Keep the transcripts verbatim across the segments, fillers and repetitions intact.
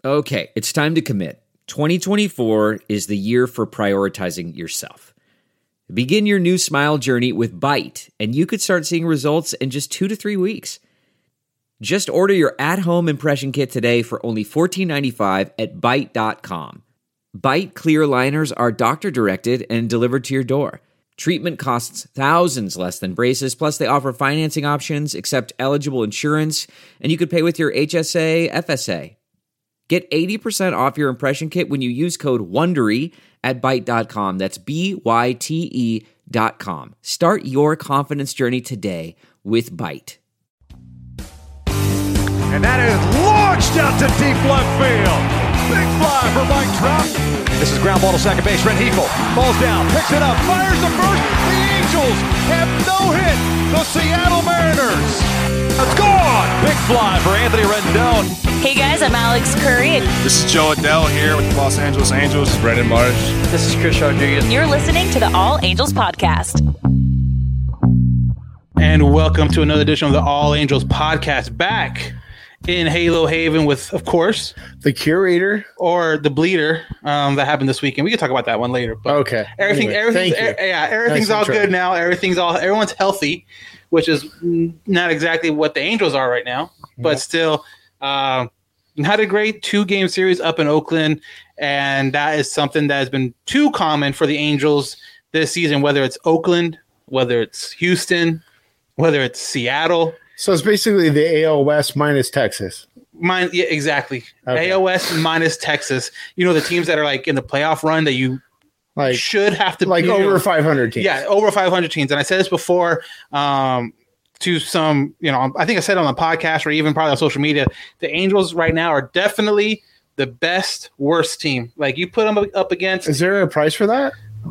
Okay, it's time to commit. twenty twenty-four is the year for prioritizing yourself. Begin your new smile journey with Byte, and you could start seeing results in just two to three weeks. Just order your at-home impression kit today for only fourteen ninety-five at byte dot com. Byte clear aligners are doctor-directed and delivered to your door. Treatment costs thousands less than braces, plus they offer financing options, accept eligible insurance, and you could pay with your H S A, F S A. Get eighty percent off your impression kit when you use code WONDERY at byte dot com. That's B Y T E dot com. Start your confidence journey today with Byte. And that is launched out to deep left field. Big fly for Mike Trout. This is ground ball to second base. Renhefel falls down, picks it up, fires the first. The Angels have no hit. The Seattle Mariners. It's gone. Big fly for Anthony Rendon. Hey guys, I'm Alex Curry. This is Joe Adell here with the Los Angeles Angels. This is Brendan Marsh. This is Chris Rodriguez. You're listening to the All Angels Podcast. And welcome to another edition of the All Angels Podcast. Back in Halo Haven with, of course, the curator or the bleeder um, that happened this weekend. We can talk about that one later. But okay. Everything, anyway, everything's, thank er, yeah, everything's nice all intro. good now. Everything's all, everyone's healthy, which is not exactly what the Angels are right now, but yeah. still, uh, had a great two-game series up in Oakland, and that is something that has been too common for the Angels this season, whether it's Oakland, whether it's Houston, whether it's Seattle. So it's basically the A L West minus Texas. Mine, yeah, exactly. Okay. A L West minus Texas. You know, the teams that are like in the playoff run that you like should have to like you over know, five hundred teams. Yeah, over five hundred teams. And I said this before um, to some, you know, I think I said it on the podcast or even probably on social media. The Angels right now are definitely the best worst team. Like you put them up against. Is there a price for that?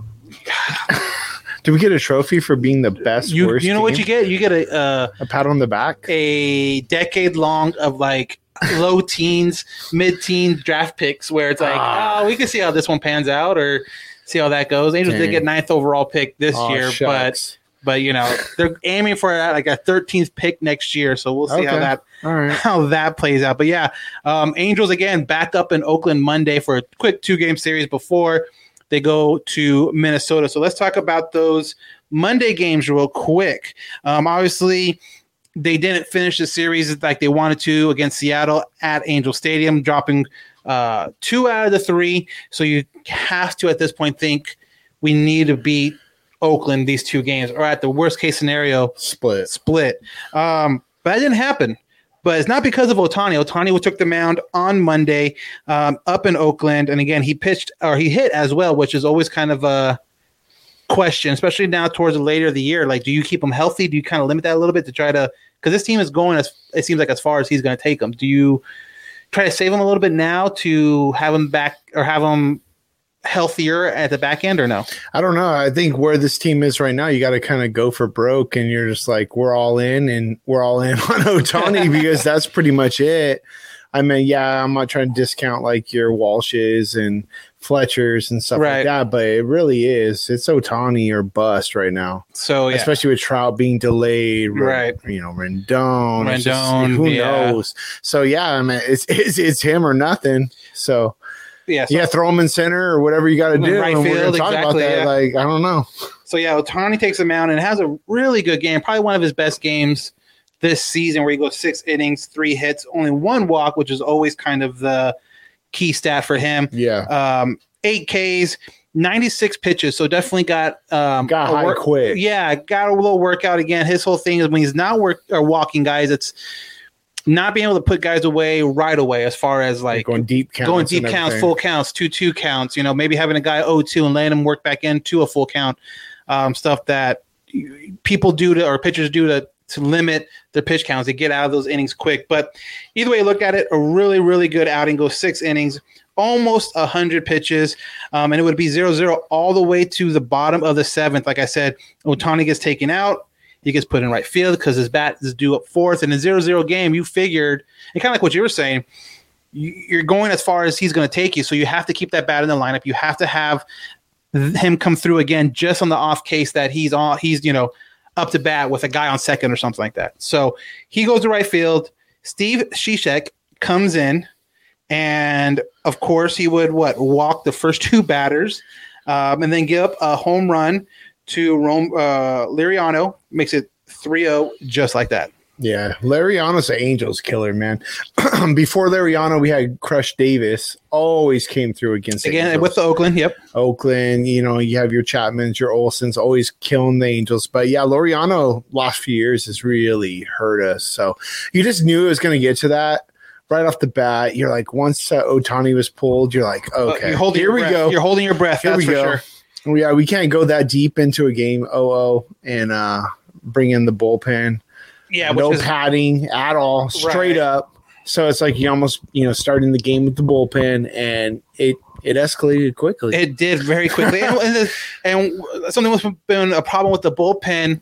Do we get a trophy for being the best you, worst You know team? what you get? You get a uh, a pat on the back, a decade long of like low teens, mid teens draft picks where it's like, ah. oh, we can see how this one pans out or see how that goes. Angels Dang. did get ninth overall pick this oh, year, shucks. but but you know they're aiming for like a thirteenth pick next year, so we'll see okay. how that All right. how that plays out. But yeah, um, Angels again back up in Oakland Monday for a quick two game series before they go to Minnesota. So let's talk about those Monday games real quick. Um, obviously, they didn't finish the series like they wanted to against Seattle at Angel Stadium, dropping uh, two out of the three. So you have to, at this point, think we need to beat Oakland these two games, or at the worst case scenario, split. Split. Um, but that didn't happen. But it's not because of Ohtani. Ohtani took the mound on Monday um, up in Oakland. And again, he pitched or he hit as well, which is always kind of a question, especially now towards the later of the year. Like, do you keep him healthy? Do you kind of limit that a little bit to try to – because this team is going, as it seems like, as far as he's going to take them. Do you try to save him a little bit now to have him back or have him healthier at the back end or no? I don't know. I think where this team is right now, you got to kind of go for broke, and you're just like, we're all in, and we're all in on Ohtani because that's pretty much it. I mean, yeah, I'm not trying to discount like your Walshes and Fletchers and stuff right. like that, but it really is. It's Ohtani or bust right now. So yeah. Especially with Trout being delayed, right? You know, Rendon, Rendon, just, who yeah. knows? So yeah, I mean, it's it's it's him or nothing. So. Yeah, so yeah, throw him in center or whatever you got to do. Right and field, we're gonna talk exactly. about that. Yeah. Like, I don't know. So yeah, Ohtani takes him out and has a really good game, probably one of his best games this season, where he goes six innings, three hits, only one walk, which is always kind of the key stat for him. Yeah, um, eight Ks, ninety-six pitches, so definitely got um, got high work- quick. Yeah, got a little workout again. His whole thing is when he's not work or walking guys, it's not being able to put guys away right away, as far as like, like going deep counts, going deep counts, everything. full counts, two two counts. You know, maybe having a guy oh two and letting him work back into a full count. Um, stuff that people do to or pitchers do to to limit their pitch counts. They get out of those innings quick. But either way you look at it, a really really good outing. Goes six innings, almost a hundred pitches, um, and it would be zero zero all the way to the bottom of the seventh. Like I said, Ohtani gets taken out. He gets put in right field because his bat is due up fourth. In a zero zero game, you figured, and kind of like what you were saying, you, you're going as far as he's going to take you. So you have to keep that bat in the lineup. You have to have him come through again just on the off case that he's on. He's, you know, up to bat with a guy on second or something like that. So he goes to right field. Steve Cishek comes in, And of course, he would what walk the first two batters, um, and then give up a home run to Rome, uh, Liriano. Makes it three oh just like that. Yeah, Liriano's an Angels killer, man. Before Liriano, we had Crush Davis. Always came through against Again, Angels. with the Oakland, yep. Oakland, you know, you have your Chapmans, your Olsons, always killing the Angels. But yeah, Liriano last few years has really hurt us. So you just knew it was going to get to that right off the bat. You're like, once uh, Ohtani was pulled, you're like, okay, uh, you're holding here your we breath. go. You're holding your breath. Here That's we for go. sure. Yeah, we can't go that deep into a game oh oh and uh, bring in the bullpen. Yeah, no which is, padding at all, straight Right. up. So it's like you almost, you know, starting the game with the bullpen, and it it escalated quickly. It did very quickly, and, and, the, and something that's been a problem with the bullpen,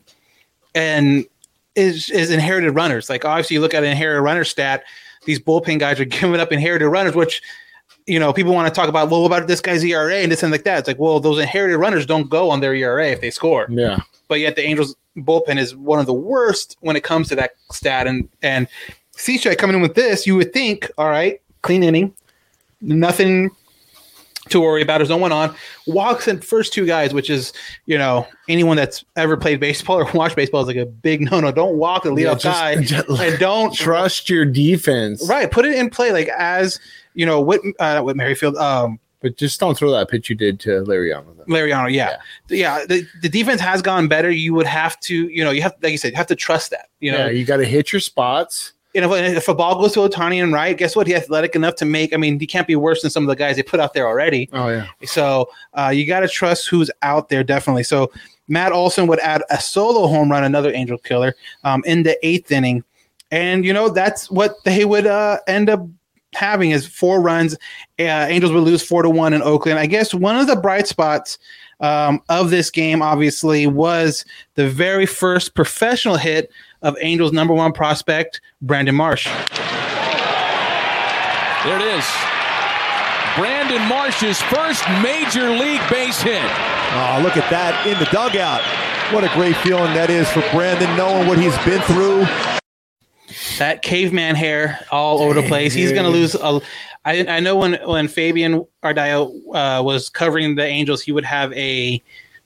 and is is inherited runners. Like obviously, you look at an inherited runner stat; these bullpen guys are giving up inherited runners, which you know people want to talk about. Well, what about this guy's E R A and this and like that? It's like, well, those inherited runners don't go on their E R A if they score. yeah, But yet the Angels bullpen is one of the worst when it comes to that stat. And and Cishek coming in with this, you would think, all right, clean inning, nothing to worry about. There's no one on. Walks in first two guys, which is, you know, anyone that's ever played baseball or watched baseball is like a big no-no. Don't walk the leadoff Yeah, just- guy, and don't trust your defense, right. Put it in play, like as you know, Whit, uh, Whit Merrifield. Um, but just don't throw that pitch you did to Liriano. though. Liriano, yeah, yeah. the, the defense has gone better. You would have to, you know, you have, like you said, you have to trust that. You know, Yeah, you got to hit your spots. you know, if, if a ball goes to Ohtani and right, guess what? He's athletic enough to make. I mean, he can't be worse than some of the guys they put out there already. Oh yeah, So uh, you got to trust who's out there, definitely. So Matt Olson would add a solo home run, another Angel killer, um, in the eighth inning, and you know that's what they would uh, end up having is four runs. Uh, Angels would lose four to one in Oakland. I guess one of the bright spots um, of this game, obviously, was the very first professional hit of Angels' number one prospect, Brandon Marsh. There it is. Brandon Marsh's first major league base hit. Oh, look at that in the dugout. What a great feeling that is for Brandon, knowing what he's been through. That caveman hair all over the place. He's going to lose. A, I, I know when, when Fabian Ardaya uh, was covering the Angels, he would have a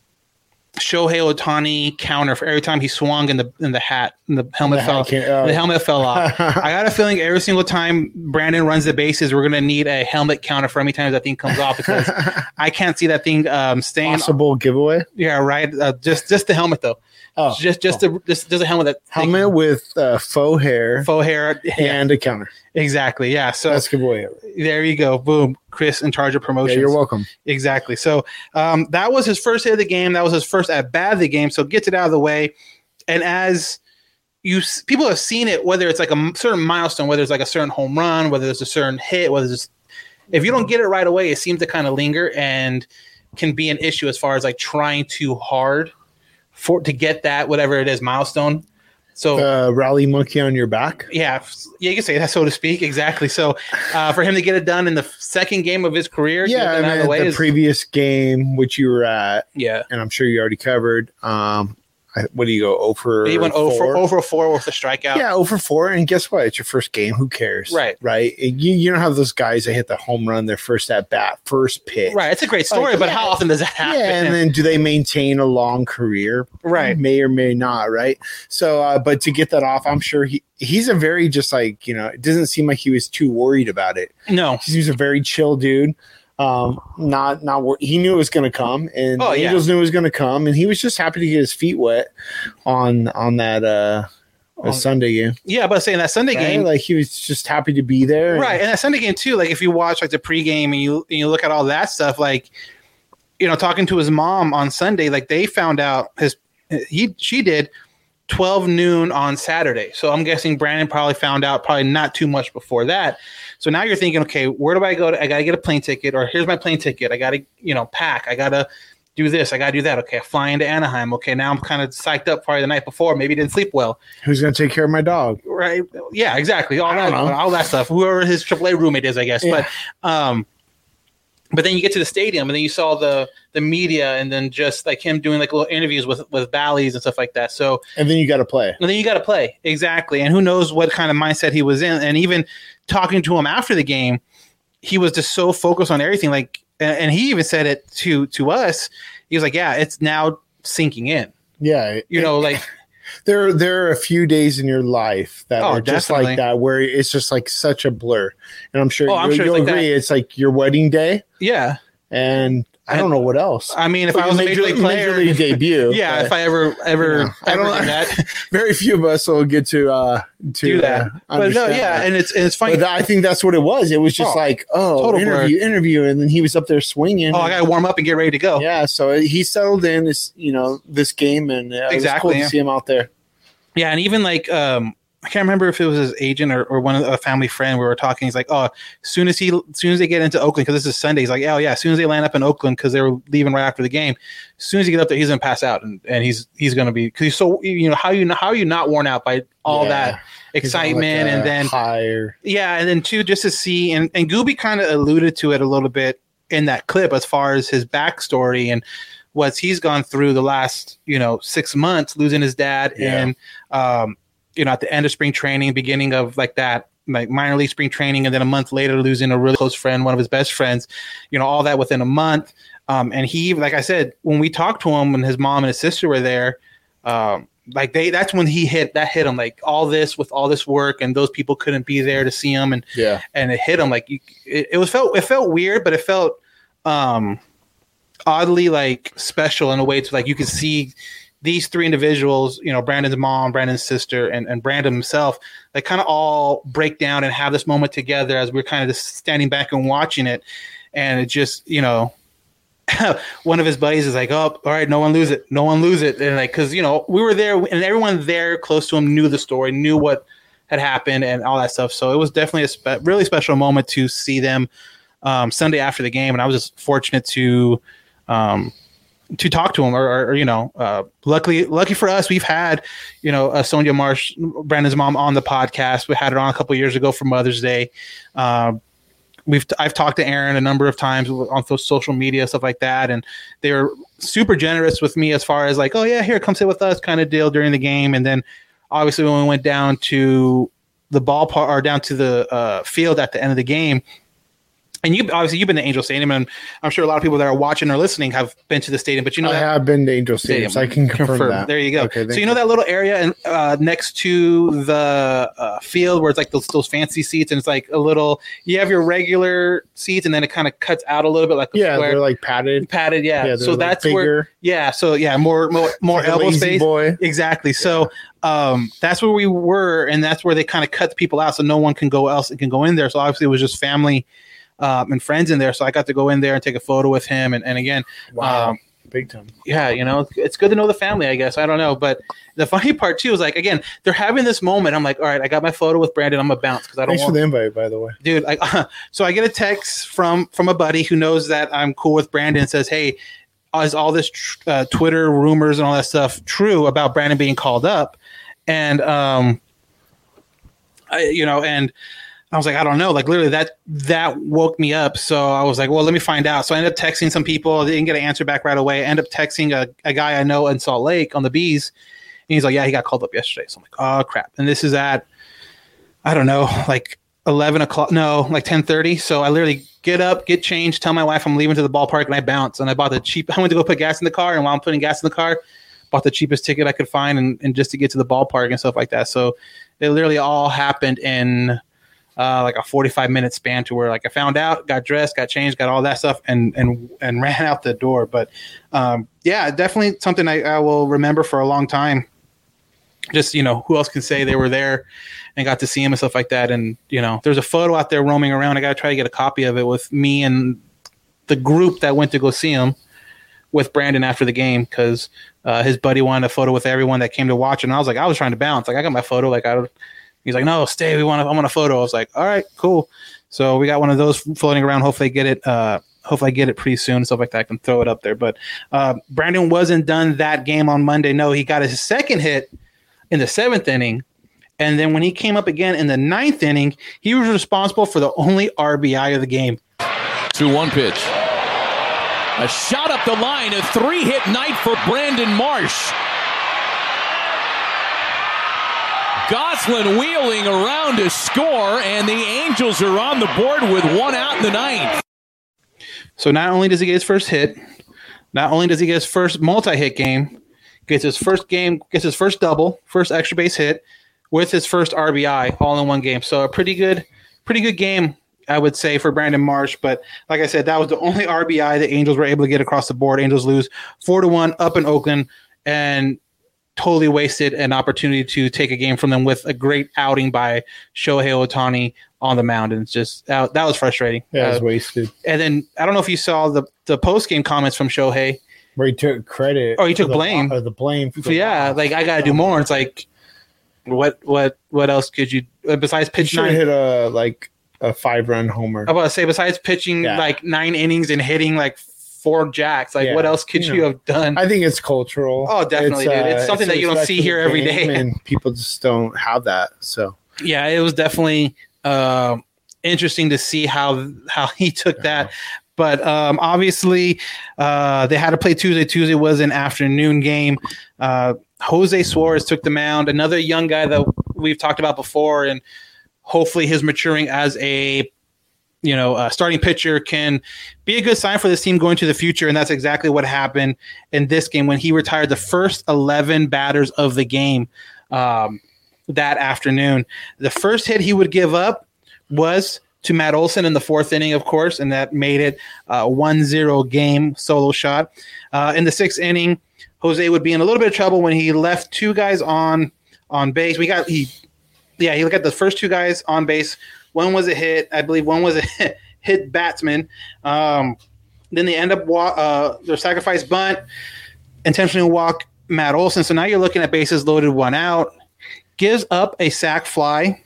Shohei Ohtani counter for every time he swung and the in the hat and the helmet The fell. hat came- oh. The helmet fell off. I got a feeling every single time Brandon runs the bases, we're going to need a helmet counter for how many times that thing comes off because I can't see that thing um, staying. possible giveaway. Yeah, right. Uh, just just the helmet though. Oh, just just the just, just a helmet that helmet with uh, faux hair faux hair yeah, and a counter. exactly. Yeah. So That's giveaway. there you go. Boom. Chris in charge of promotions. Yeah, you're welcome. Exactly. So um, that was his first hit of the game. That was his first at bat of the game. So gets it out of the way. And as you people have seen it, whether it's like a certain milestone, whether it's like a certain home run, whether it's a certain hit, whether it's if you don't get it right away, it seems to kind of linger and can be an issue as far as like trying too hard for to get that whatever it is milestone. So uh, rally monkey on your back. yeah, yeah, you can say that, so to speak. Exactly. So uh, for him to get it done in the second game of his career, Yeah, get it and out of the, the way the is- previous game which you were at, yeah. and I'm sure you already covered. Um, I, what do you go over? He went over over four with a strikeout. Yeah, over four, and guess what? It's your first game. Who cares? Right. right. You you don't have those guys that hit the home run their first at bat, first pitch. Right. It's a great story, Like, but yeah. how often does that happen? Yeah, and then do they maintain a long career? Right. May or may not, right? So, uh, but to get that off, I'm sure he he's a very just like, you know, it doesn't seem like he was too worried about it. no. He's a very chill dude. Um, not not wor- he knew it was going to come, and Oh, the yeah. Angels knew it was going to come, and he was just happy to get his feet wet on on that uh On- Sunday game. Yeah, but saying that Sunday Right? game, Like he was just happy to be there. and- right? And that Sunday game too. Like if you watch like the pregame and you and you look at all that stuff, like you know, talking to his mom on Sunday, like they found out his he she did twelve noon on Saturday. So I'm guessing Brandon probably found out probably not too much before that. So now you're thinking, okay, where do I go? To, I got to get a plane ticket, or here's my plane ticket. I got to, you know, pack. I got to do this. I got to do that. Okay, I fly into Anaheim. Okay, now I'm kind of psyched up probably the night before. Maybe didn't sleep well. Who's going to take care of my dog? Right. Yeah, exactly. All that, don't know. all that stuff. Whoever his triple A roommate is, I guess. Yeah. But, um, but then you get to the stadium, and then you saw the the media, and then just like him doing like little interviews with with Bally's and stuff like that. So And then you got to play. and then you got to play exactly, and who knows what kind of mindset he was in, and even talking to him after the game, he was just so focused on everything. Like, and, and he even said it to to us. He was like, "Yeah, it's now sinking in." Yeah, you know, like. There, there are a few days in your life that oh, are just definitely. like that, where it's just like such a blur. And I'm sure, oh, I'm you, sure you'll it's like agree. that. It's like your wedding day. Yeah. And I don't know what else. I mean, if But I was a major league player, major league debut. yeah, but, if I ever, ever, you know, I ever don't did that, very few of us will get to uh, to do that. Uh, but no, understand yeah, that. and it's and it's funny. But I think that's what it was. It was just Oh, like, oh, total interview, blur. interview, and then he was up there swinging. Oh, I got to warm up and get ready to go. Yeah, so he settled in this, you know, this game, and uh, Exactly, it was cool yeah. to see him out there. Yeah, and even like um, I can't remember if it was his agent or, or one of the, a family friend. We were talking. He's like, "Oh, as soon as he, as soon as they get into Oakland, because this is Sunday." He's like, "Oh yeah, as soon as they land up in Oakland, because they were leaving right after the game. As soon as he get up there, he's gonna pass out, and, and he's he's gonna be because he's so you know how you how are you not worn out by all Yeah. that excitement Like and then higher. yeah, and then two just to see and and Gooby kind of alluded to it a little bit in that clip as far as his backstory and what he's gone through the last you know six months, losing his dad Yeah. and um. you know, at the end of spring training, beginning of like that, like minor league spring training, and then a month later losing a really close friend, one of his best friends, you know, all that within a month. Um, and he, like I said, when we talked to him and his mom and his sister were there, um, like they, that's when he hit, that hit him like all this with all this work and those people couldn't be there to see him. And, Yeah. and it hit him like, you, it, it was felt, it felt weird, but it felt um, oddly like special in a way to like, you could see these three individuals, you know, Brandon's mom, Brandon's sister, and, and Brandon himself, they kind of all break down and have this moment together as we're kind of just standing back and watching it. And it just, you know, one of his buddies is like, oh, all right, no one lose it. No one lose it. And like, cause you know, we were there and everyone there close to him knew the story, knew what had happened and all that stuff. So it was definitely a spe- really special moment to see them um, Sunday after the game. And I was just fortunate to, um, to talk to him or, or, or you know, uh, luckily, lucky for us, we've had, you know, uh, Sonia Marsh, Brandon's mom on the podcast. We had it on a couple of years ago for Mother's Day. Um, we've, I've talked to Aaron a number of times on social media, stuff like that. And they were super generous with me as far as like, oh yeah, here, come sit with us kind of deal during the game. And then obviously when we went down to the ballpark or down to the uh, field at the end of the game, and you obviously you've been to Angel Stadium, and I'm sure a lot of people that are watching or listening have been to the stadium. But you know, I that, have been to Angel Stadium, so I can confirm, confirm. that. There you go. Okay, so thank you know that little area and uh, next to the uh, field where it's like those those fancy seats, and it's like a little. You have your regular seats, and then it kind of cuts out a little bit, like a Yeah, square. they're like padded. Padded, yeah. Yeah, so they're, like, that's where, bigger. yeah. So yeah, more more more Like a elbow lazy space. boy. Exactly. So um, that's where we were, and that's where they kind of cut people out, so no one can go else can go in there. So obviously, it was just family um, and friends in there. So I got to go in there and take a photo with him, and, and again, Wow. um, Big time. yeah, you know, it's good to know the family, I guess. I don't know. But the funny part, too, is like, again, they're having this moment. I'm like, all right, I got my photo with Brandon. I'm going to bounce because I don't Thanks want for the invite, by the way. dude. Like, uh, so I get a text from from a buddy who knows that I'm cool with Brandon and says, hey, is all this tr- uh, Twitter rumors and all that stuff true about Brandon being called up? And, um, I, you know, and I was like, I don't know. Like literally that, that woke me up. So I was like, well, let me find out. So I ended up texting some people. I didn't get an answer back right away. I ended up texting a, a guy I know in Salt Lake on the Bees. And he's like, yeah, he got called up yesterday. So I'm like, oh crap. And this is at, I don't know, like eleven o'clock. No, like ten thirty. So I literally get up, get changed, tell my wife I'm leaving to the ballpark, and I bounce. And I bought the cheap, I went to go put gas in the car. And while I'm putting gas in the car, bought the cheapest ticket I could find and, and just to get to the ballpark and stuff like that. So it literally all happened in uh, like a forty-five minute span to where like I found out, got dressed, got changed, got all that stuff and, and, and ran out the door. But um, yeah, definitely something I, I will remember for a long time. Just, you know, who else can say they were there and got to see him and stuff like that. And, you know, there's a photo out there roaming around. I got to try to get a copy of it with me and the group that went to go see him with Brandon after the game because uh, his buddy wanted a photo with everyone that came to watch. And I was like, I was trying to bounce. Like, I got my photo. Like, I he's like, no, stay. We want. I want a photo. I was like, all right, cool. So we got one of those floating around. Hopefully, I get it. Uh, hopefully, I get it pretty soon. Stuff like that. I can throw it up there. But uh, Brandon wasn't done that game on Monday. No, he got his second hit in the seventh inning. And then when he came up again in the ninth inning, he was responsible for the only R B I of the game. two one pitch. A shot up the line, a three-hit night for Brandon Marsh. Goslin wheeling around to score, and the Angels are on the board with one out in the ninth. So not only does he get his first hit, not only does he get his first multi-hit game, gets his first game, gets his first double, first extra base hit with his first R B I all in one game. So a pretty good, pretty good game, I would say, for Brandon Marsh. But like I said, that was the only R B I the Angels were able to get across the board. Angels lose four to one up in Oakland and totally wasted an opportunity to take a game from them with a great outing by Shohei Ohtani on the mound. And it's just that, that was frustrating. Yeah, it was uh, wasted. And then I don't know if you saw the, the post game comments from Shohei. Where he took credit. Oh, he took the, blame. Uh, the blame. For the yeah, loss. like I got to do more. It's like, what, what, what else could you besides pitch He should nine? hit a like a five run homer. I was about to say, besides pitching Yeah. like nine innings and hitting like four jacks, like Yeah, what else could you you, know. have done? I think it's cultural. Oh, definitely, It's, dude. uh, It's something it's that you don't respect see for here the every game, day. and people just don't have that. So Yeah, it was definitely uh, interesting to see how how he took that. But um, obviously, uh, they had to play Tuesday. Tuesday was an afternoon game. Uh, Jose Suarez took the mound, another young guy that we've talked about before, and hopefully his maturing as a you know uh, starting pitcher can be a good sign for this team going to the future. And that's exactly what happened in this game when he retired the first eleven batters of the game um, that afternoon. The first hit he would give up was to Matt Olson in the fourth inning, of course, and that made it a one zero game solo shot. Uh, in the sixth inning, Jose would be in a little bit of trouble when he left two guys on on base. We got he, yeah, he got the first two guys on base. One was a hit, I believe. One was a hit, hit batsman. Um, then they end up wa- uh, their sacrifice bunt, intentionally walk Matt Olson. So now you're looking at bases loaded, one out. Gives up a sac fly.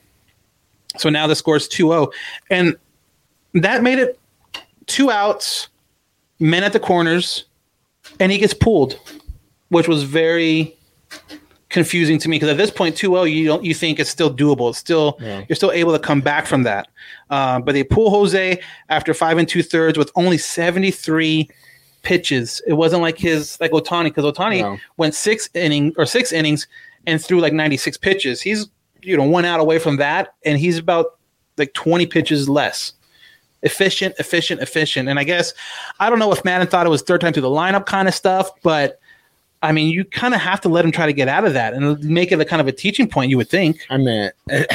So now the score's two oh. And that made it two outs, men at the corners, and he gets pulled, which was very confusing to me because at this point, two oh, you don't you think it's still doable. It's still yeah. You're still able to come back from that. Uh, but they pull Jose after five and two thirds with only seventy-three pitches. It wasn't like his like Ohtani because Ohtani no. went six inning or six innings and threw like ninety-six pitches. He's you know, one out away from that, and he's about like twenty pitches less. Efficient, efficient, efficient. And I guess, I don't know if Madden thought it was third time through the lineup kind of stuff, but, I mean, you kind of have to let him try to get out of that and make it a kind of a teaching point, you would think. I mean,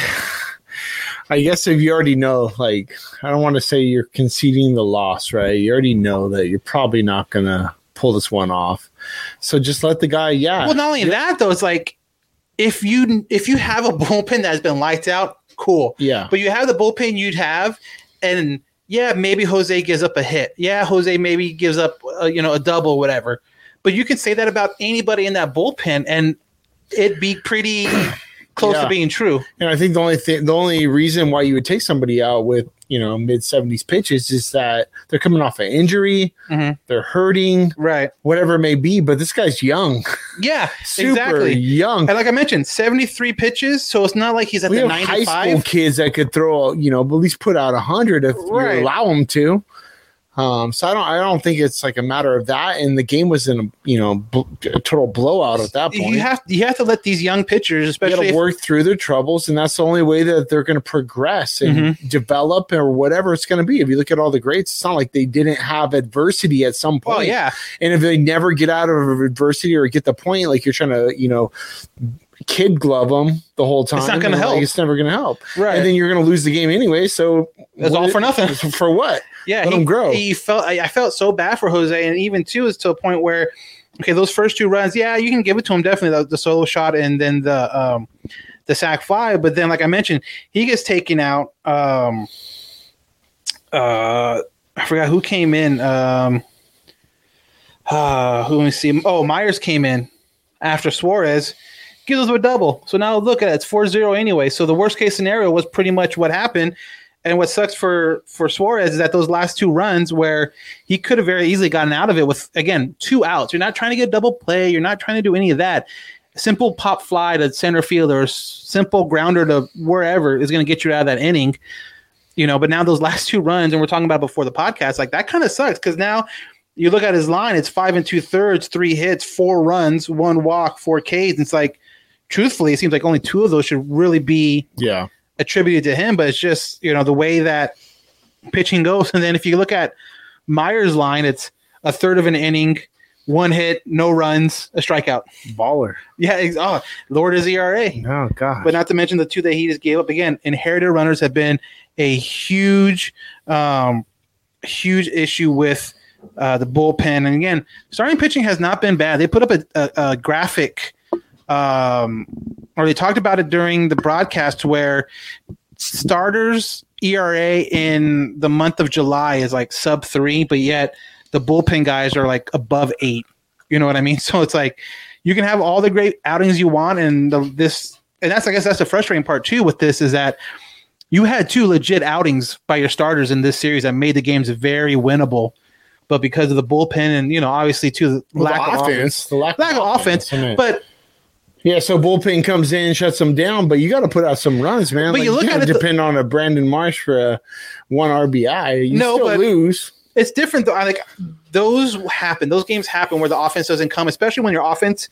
I guess if you already know, like, I don't want to say you're conceding the loss, right? You already know that you're probably not going to pull this one off. So just let the guy, yeah. Well, not only yeah. that, though, it's like, If you if you have a bullpen that has been lights out, cool. Yeah. But you have the bullpen you'd have, and yeah, maybe Jose gives up a hit. Yeah, Jose maybe gives up uh, you know a double, or whatever. But you can say that about anybody in that bullpen, and it'd be pretty close yeah. to being true. And I think the only thing, the only reason why you would take somebody out with you know mid seventies pitches is that they're coming off an injury, mm-hmm. they're hurting, right? Whatever it may be. But this guy's young. Yeah, super exactly. young. And like I mentioned, seventy-three pitches, so it's not like he's at we the have ninety-five. High school kids that could throw, you know, at least put out a hundred if right. you allow them to. Um, so I don't, I don't think it's like a matter of that. And the game was in a, you know, bl- a total blowout at that point. You have, you have to let these young pitchers, especially if, work through their troubles, and that's the only way that they're going to progress and mm-hmm. develop or whatever it's going to be. If you look at all the greats, it's not like they didn't have adversity at some point. Oh yeah, and if they never get out of adversity or get the point, like you're trying to, you know. Kid glove them the whole time. It's not going to help. Like, it's never going to help. Right. And then you're going to lose the game anyway. So it's all for nothing. For what? Yeah. Let he, him grow. He felt, I, I felt so bad for Jose. And even too, is to a point where, okay, those first two runs, yeah, you can give it to him. Definitely the, the solo shot and then the, um, the sack fly. But then, like I mentioned, he gets taken out. Um, uh, I forgot who came in. Um, uh, who let me see. Oh, Myers came in after Suarez. Gives us a double. So now look at it. It's four zero anyway. So the worst case scenario was pretty much what happened. And what sucks for, for Suarez is that those last two runs where he could have very easily gotten out of it with, again, two outs. You're not trying to get double play. You're not trying to do any of that. Simple pop fly to center field or simple grounder to wherever is going to get you out of that inning. You know, but now those last two runs, and we're talking about before the podcast, like that kind of sucks because now you look at his line, it's five and two thirds, three hits, four runs, one walk, four Ks. And it's like, truthfully, it seems like only two of those should really be yeah. attributed to him. But it's just, you know, the way that pitching goes. And then if you look at Myers' line, it's a third of an inning, one hit, no runs, a strikeout. Baller. Yeah. Ex- oh, Lord is E R A. Oh, God. But not to mention the two that he just gave up. Again, inherited runners have been a huge, um, huge issue with uh, the bullpen. And again, starting pitching has not been bad. They put up a, a, a graphic, um, or they talked about it during the broadcast, where starters E R A in the month of July is like sub three, but yet the bullpen guys are like above eight. You know what I mean? So it's like you can have all the great outings you want, and the, this, and that's, I guess that's the frustrating part too with this, is that you had two legit outings by your starters in this series that made the games very winnable, but because of the bullpen and, you know, obviously too, the Well, lack the of offense, offense, the lack, lack of of offense, I mean. but Yeah, so bullpen comes in, shuts them down, but you got to put out some runs, man. But like, you look can't at it, depend on a Brandon Marsh for a one R B I. You No, still but- lose. it's different though. I like those happen. Those games happen where the offense doesn't come, especially when your offense,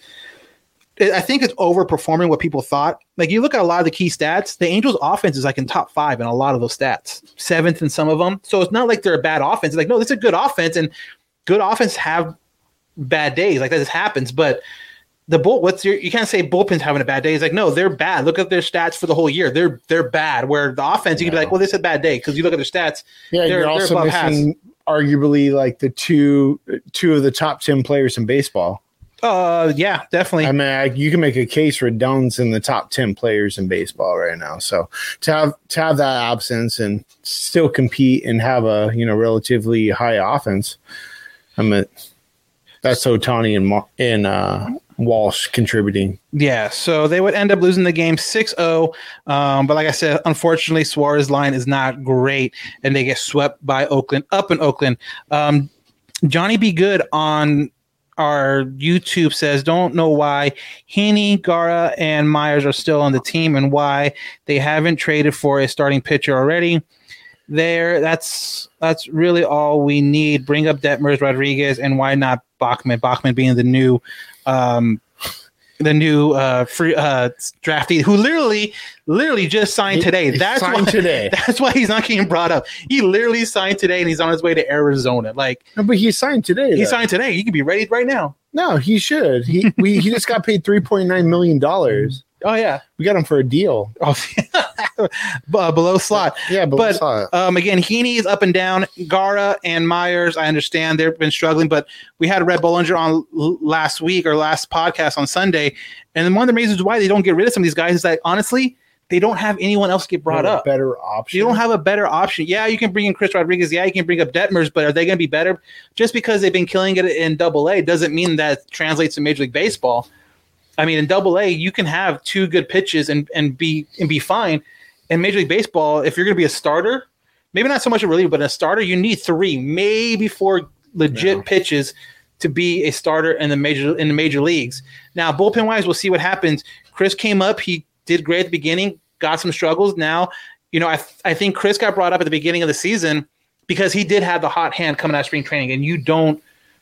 I think it's overperforming what people thought. Like you look at a lot of the key stats, the Angels offense is like in top five in a lot of those stats, seventh in some of them. So it's not like they're a bad offense. It's like, no, this is a good offense, and good offense have bad days. Like that just happens. But the bull, what's your, you can't say bullpen's having a bad day. It's like, no, they're bad. Look at their stats for the whole year. They're, they're bad. Where the offense, you can be like, well, this is a bad day. Cause you look at their stats. Yeah, they're, you're they're also above halves. missing arguably like the two two of the top ten players in baseball. Uh, yeah, definitely. I mean, I, you can make a case for Dunn's in the top ten players in baseball right now. So to have to have that absence and still compete and have a, you know, relatively high offense, I mean, that's Ohtani and Mar- and uh, Walsh contributing. Yeah, so they would end up losing the game six oh. Um, but like I said, unfortunately, Suarez's line is not great, and they get swept by Oakland, up in Oakland. Um, Johnny Be Good on our YouTube says, don't know why Heaney, Gara, and Myers are still on the team and why they haven't traded for a starting pitcher already. There, that's that's really all we need. Bring up Detmers, Rodriguez, and why not Bachman? Bachman being the new, um, the new uh, free uh, draftee who literally, literally just signed today. He That's signed why, today. That's why he's not getting brought up. He literally signed today, and he's on his way to Arizona. Like No, but he signed today. he though. signed today. He could be ready right now. No, he should. He we he just got paid three point nine million dollars. Oh yeah. We got him for a deal. Oh, uh, below slot. Yeah, below but slot. um, again, Heaney is up and down. Gara and Myers, I understand they've been struggling, but we had Red Bollinger on l- last week or last podcast on Sunday, and one of the reasons why they don't get rid of some of these guys is that honestly, they don't have anyone else get brought Have a up. better option. You don't have a better option. Yeah, you can bring in Chris Rodriguez. Yeah, you can bring up Detmers, but are they going to be better? Just because they've been killing it in Double A doesn't mean that translates to Major League Baseball. I mean, in Double A, you can have two good pitches and, and be and be fine. In Major League Baseball, if you're going to be a starter, maybe not so much a reliever, but a starter, you need three, maybe four legit Yeah. pitches to be a starter in the major in the major leagues. Now, bullpen wise, we'll see what happens. Chris came up; he did great at the beginning, got some struggles. Now, you know, I th- I think Chris got brought up at the beginning of the season because he did have the hot hand coming out of spring training, and you don't.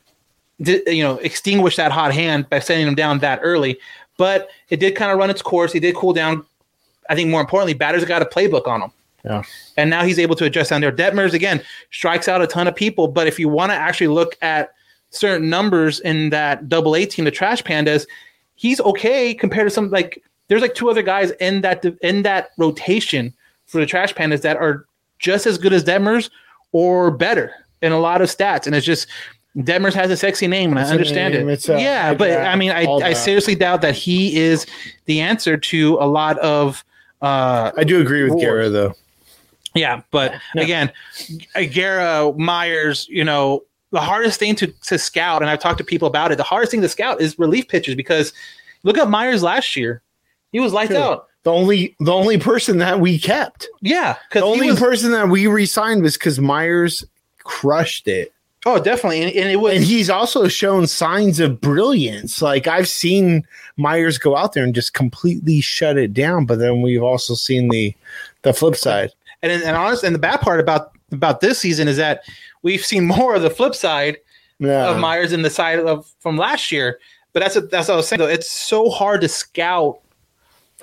You know, extinguish that hot hand by sending him down that early, but it did kind of run its course. He did cool down. I think more importantly, batters got a playbook on him. Yeah. And now he's able to adjust down there. Detmers, again, strikes out a ton of people, but if you want to actually look at certain numbers in that double A team, the Trash Pandas, he's okay compared to some, like, there's like two other guys in that in that rotation for the Trash Pandas that are just as good as Detmers or better in a lot of stats. And it's just, Detmers has a sexy name, and It's I a understand name. it. It's a yeah, high but draft, I mean, I, all I that. seriously doubt that he is the answer to a lot of uh, I do agree with War. Guerra though. yeah, but again, Guerra, Myers, you know, the hardest thing to, to scout, and I've talked to people about it, the hardest thing to scout is relief pitchers, because look at Myers last year. He was lights Sure. out. The only the only person that we kept, Yeah. the because only was, person that we re-signed was because Myers crushed it. Oh, definitely. And, and it was. And he's also shown signs of brilliance. Like I've seen Myers go out there and just completely shut it down, but then we've also seen the the flip side. And and honest, and the bad part about about this season is that we've seen more of the flip side Yeah. of Myers in the side of from last year. But that's a, that's what I was saying though. It's so hard to scout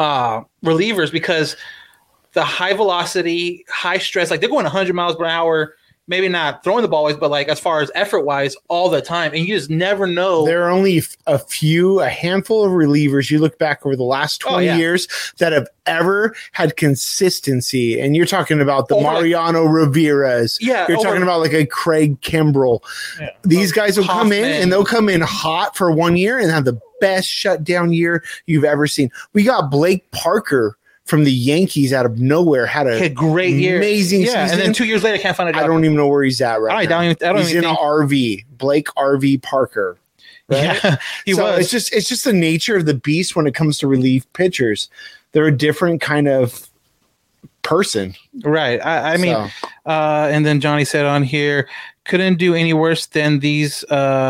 uh, relievers because the high velocity, high stress, like they're going one hundred miles per hour. Maybe not throwing the ball always, but like as far as effort wise, all the time, and you just never know. There are only a few, a handful of relievers. You look back over the last twenty oh, yeah. years that have ever had consistency, and you're talking about the over Mariano like, Rivera's. Yeah, you're over, talking about like a Craig Kimbrell. Yeah, These guys will Hoffman. come in and they'll come in hot for one year and have the best shutdown year you've ever seen. We got Blake Parker from the Yankees out of nowhere, had a, had a great year, amazing yeah, season. And then two years later, can't find a job. I don't even know where he's at right I now. Don't even, I don't he's even in think. an R V, Blake R V Parker. Right? Yeah, he so was. It's just it's just the nature of the beast when it comes to relief pitchers. They're a different kind of person, right? I, I mean, so. uh, and then Johnny said on here, couldn't do any worse than these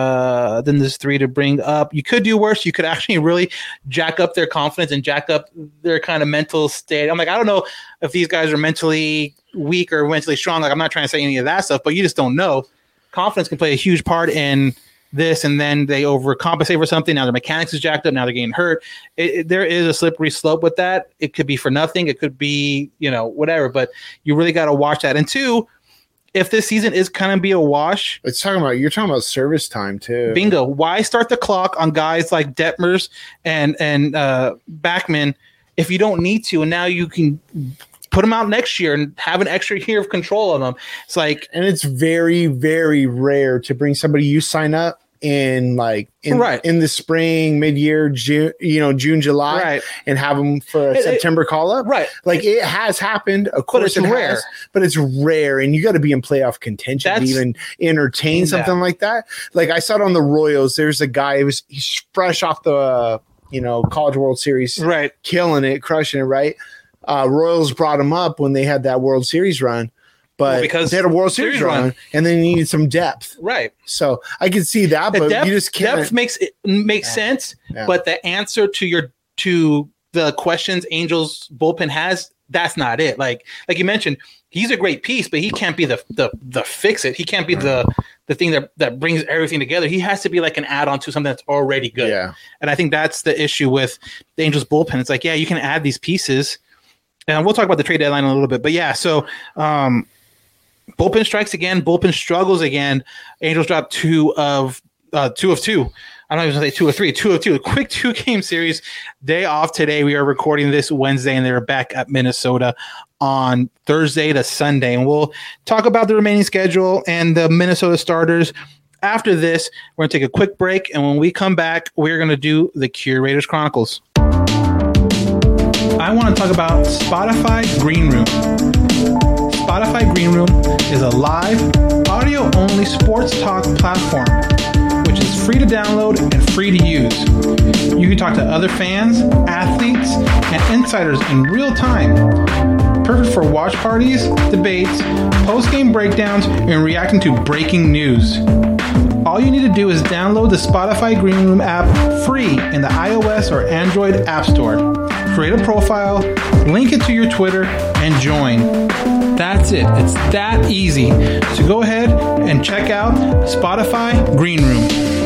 uh than this three to bring up. You could do worse. You could actually really jack up their confidence and jack up their kind of mental state. I'm like, I don't know if these guys are mentally weak or mentally strong. Like, I'm not trying to say any of that stuff, but you just don't know. Confidence can play a huge part in this, and then they overcompensate for something. Now their mechanics is jacked up. Now they're getting hurt. It, it, there is a slippery slope with that. It could be for nothing. It could be, you know, whatever, but you really got to watch that. And two, if this season is kind of be a wash, it's talking about you're talking about service time too. Bingo. Why start the clock on guys like Detmers and and uh, Backman if you don't need to? And now you can put them out next year and have an extra year of control on them. It's like, and it's very very rare to bring somebody you sign up in like in, right. in the spring, mid-year, June, you know, June, July, right. and have them for a it, September call-up. Right. Like it has happened. Of course it's it rare. has, but it's rare, and you got to be in playoff contention That's, to even entertain something that. like that. Like I saw it on the Royals. There's a guy who was he's fresh off the uh, you know College World Series, right, killing it, crushing it, right. Uh, Royals brought him up when they had that World Series run. But well, because they had a World Series, Series run, run, and then you needed some depth, right? So I can see that, the but depth, you just can't. Depth makes it makes yeah. sense, yeah. but the answer to your to the questions Angels bullpen has, that's not it. Like like you mentioned, he's a great piece, but he can't be the the the fix it. He can't be the the thing that that brings everything together. He has to be like an add on to something that's already good. Yeah, and I think that's the issue with the Angels bullpen. It's like, yeah, you can add these pieces, and we'll talk about the trade deadline in a little bit. But yeah, so. um Bullpen strikes again. Bullpen struggles again. Angels drop two of uh, two of two. I'm not even going to say two of three. Two of two. A quick two-game series. Day off today. We are recording this Wednesday, and they're back at Minnesota on Thursday to Sunday. And we'll talk about the remaining schedule and the Minnesota starters. After this, we're going to take a quick break, and when we come back, we're going to do the Curators Chronicles. I want to talk about Spotify Green Room. Spotify Green Room is a live, audio-only sports talk platform, which is free to download and free to use. You can talk to other fans, athletes, and insiders in real time. Perfect for watch parties, debates, post-game breakdowns, and reacting to breaking news. All you need to do is download the Spotify Green Room app free in the iOS or Android App Store. Create a profile, link it to your Twitter, and join. That's it. It's that easy. So go ahead and check out Spotify Green Room.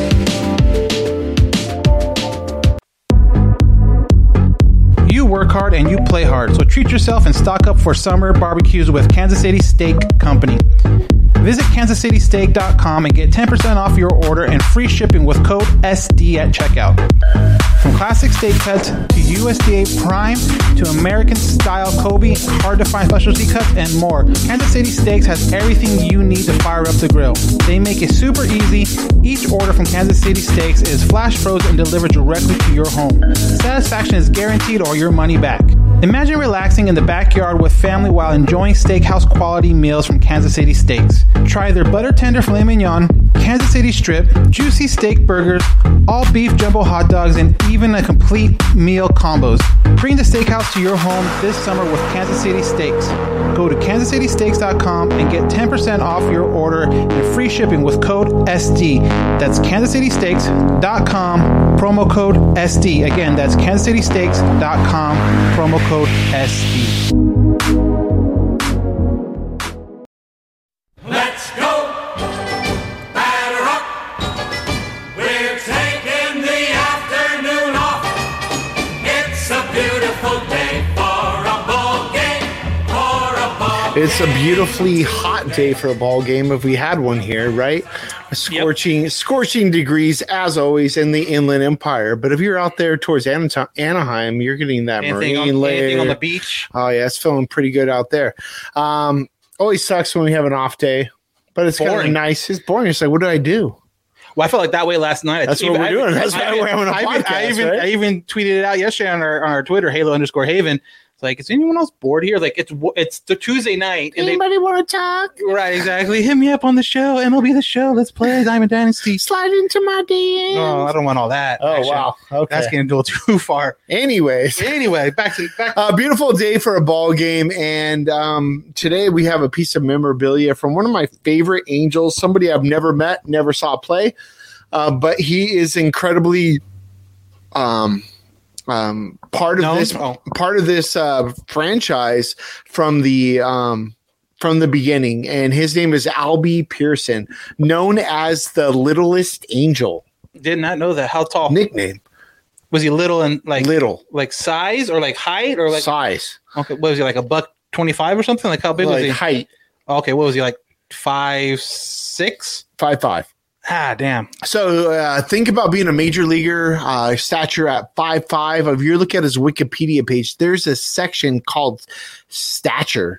You work hard and you play hard, so treat yourself and stock up for summer barbecues with Kansas City Steak Company. Visit kansas city steak dot com and get ten percent off your order and free shipping with code S D at checkout. From classic steak cuts to U S D A Prime to American-style Kobe, hard-to-find specialty cuts, and more, Kansas City Steaks has everything you need to fire up the grill. They make it super easy. Each order from Kansas City Steaks is flash frozen and delivered directly to your home. Satisfaction is guaranteed or your money back. Imagine relaxing in the backyard with family while enjoying steakhouse quality meals from Kansas City Steaks. Try their butter tender filet mignon, Kansas City strip, juicy steak burgers, all beef jumbo hot dogs, and even a complete meal combos. Bring the steakhouse to your home this summer with Kansas City Steaks. Go to kansas city steaks dot com and get ten percent off your order and free shipping with code S D. That's kansas city steaks dot com, promo code S D. Again, that's kansas city steaks dot com, promo code S D. Let's go! Batter up! We're taking the afternoon off. It's a beautiful It's a beautifully hot day for a ball game if we had one here, right? Scorching, yep. scorching degrees as always in the Inland Empire. But if you're out there towards Anaheim, you're getting that anything marine on, layer. Anything on the beach? Oh yeah, it's feeling pretty good out there. Um, always sucks when we have an off day, but it's kind of nice. It's boring. It's like, what do I do? Well, I felt like that way last night. That's what we're doing. That's why we're having a podcast. I even, right? I even tweeted it out yesterday on our on our Twitter, Halo underscore Haven. It's like, is anyone else bored here? Like, it's it's the Tuesday night. And Anybody want to talk? Right, exactly. Hit me up on the show. M L B The Show. Let's play Diamond Dynasty. Slide into my D Ms. No, I don't want all that. Oh, actually. wow. Okay. That's getting a little too far. Anyways. Anyway, back to back. A uh, beautiful day for a ball game. And um, today we have a piece of memorabilia from one of my favorite Angels, somebody I've never met, never saw play. Uh, but he is incredibly um, um, part of no? this oh. part of this uh, franchise from the um, from the beginning, and his name is Albie Pearson, known as the Littlest Angel. Did not know that. How tall? Nickname. Was he little and like little, like size or like height or like size? Okay, what was he, like a buck twenty five or something? Like how big like was he? Height. Okay, what was he, like five six? Five five. Ah, damn. So uh, think about being a major leaguer, uh, stature at five five. If you look at his Wikipedia page, there's a section called stature.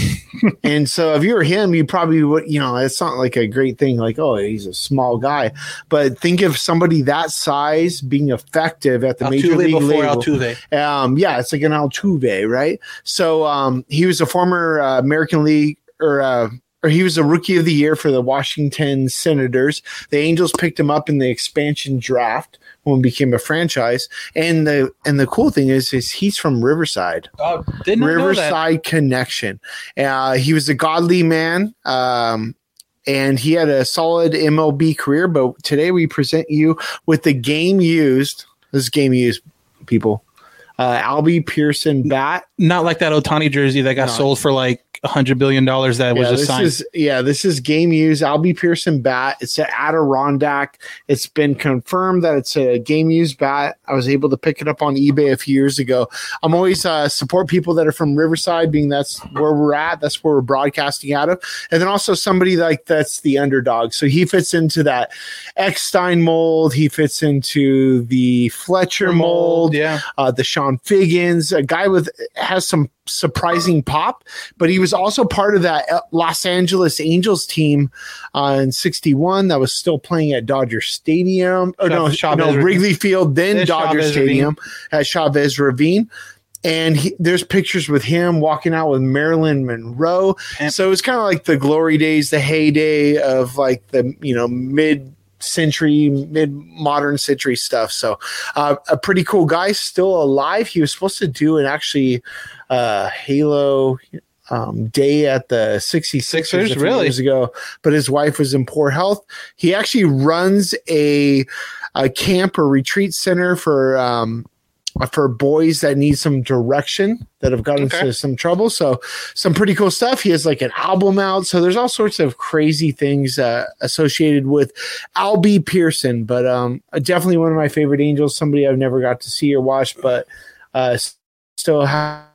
And so if you were him, you probably would, you know, it's not like a great thing like, oh, he's a small guy. But think of somebody that size being effective at the Altuve major league before level. Altuve. Um, yeah, it's like an Altuve, right? So um, he was a former uh, American League or uh, or he was a rookie of the year for the Washington Senators. The Angels picked him up in the expansion draft when it became a franchise. And the and the cool thing is, is he's from Riverside. Oh, didn't Riverside know that. connection. Uh, he was a godly man, um, and he had a solid M L B career. But today we present you with the game used. This is game used, people. Uh, Albie Pearson bat. Not like that Ohtani jersey that got no. sold for like a hundred billion dollars. That was yeah, just this signed. Is, yeah, this is game used Albie Pearson bat. It's an Adirondack. It's been confirmed that it's a game used bat. I was able to pick it up on eBay a few years ago. I'm always uh, support people that are from Riverside, being that's where we're at. That's where we're broadcasting out of. And then also somebody like that's the underdog. So he fits into that Eckstein mold. He fits into the Fletcher mold. mold yeah, uh, the Sean Figgins, a guy with has some surprising pop, but he was also part of that Los Angeles Angels team uh, in sixty-one that was still playing at Dodger Stadium, or no, Chavez no Wrigley Field, then There's Dodger Chavez Stadium Ravine. at Chavez Ravine. And he, there's pictures with him walking out with Marilyn Monroe. And, so it's kind of like the glory days, the heyday of like the, you know, mid century, mid modern century stuff. So uh, a pretty cool guy, still alive. He was supposed to do an actually uh, Halo um, day at the sixty-sixers a few really? years ago, but his wife was in poor health. He actually runs a, a camp or retreat center for um, for boys that need some direction, that have gotten okay. into some trouble. So some pretty cool stuff. He has like an album out. So there's all sorts of crazy things uh, associated with Albie Pearson, but um, definitely one of my favorite Angels, somebody I've never got to see or watch, but uh, still have.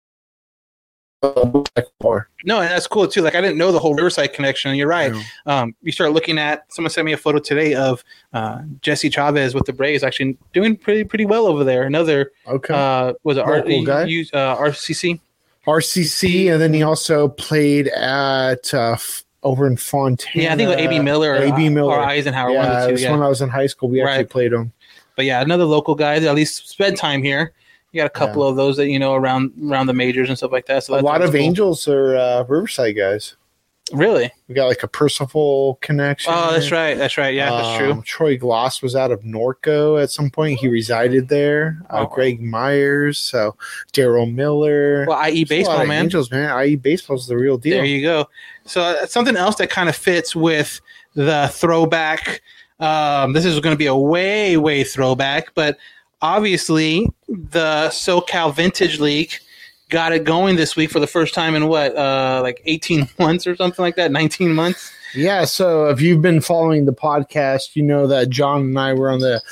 No, and that's cool too. Like I didn't know the whole Riverside connection. You're right. Um, you start looking at. Someone sent me a photo today of uh, Jesse Chavez with the Braves, actually doing pretty pretty well over there. Another okay, uh, was it R- guy? U- uh, R C C? R C C, and then he also played at uh, f- over in Fontana. Yeah, I think it was A B Miller, or, A B Miller, or Eisenhower. Yeah, one of the two, it was yeah. when I was in high school. We actually right. played him. But yeah, another local guy that at least spent time here. You got a couple yeah. of those that you know around around the majors and stuff like that. So a that's, lot that's of cool. Angels are uh, Riverside guys. Really? We got like a Percival connection. Oh, that's right. That's right. Yeah, um, that's true. Troy Gloss was out of Norco at some point. He resided there. Uh, oh. Greg Myers. So Daryl Miller. Well, I E baseball, man. Angels, man. I E baseball is the real deal. There you go. So uh, something else that kind of fits with the throwback. Um, this is going to be a way, way throwback, but obviously the SoCal Vintage League got it going this week for the first time in what, uh, like eighteen months or something like that, nineteen months. Yeah. So if you've been following the podcast, you know that John and I were on the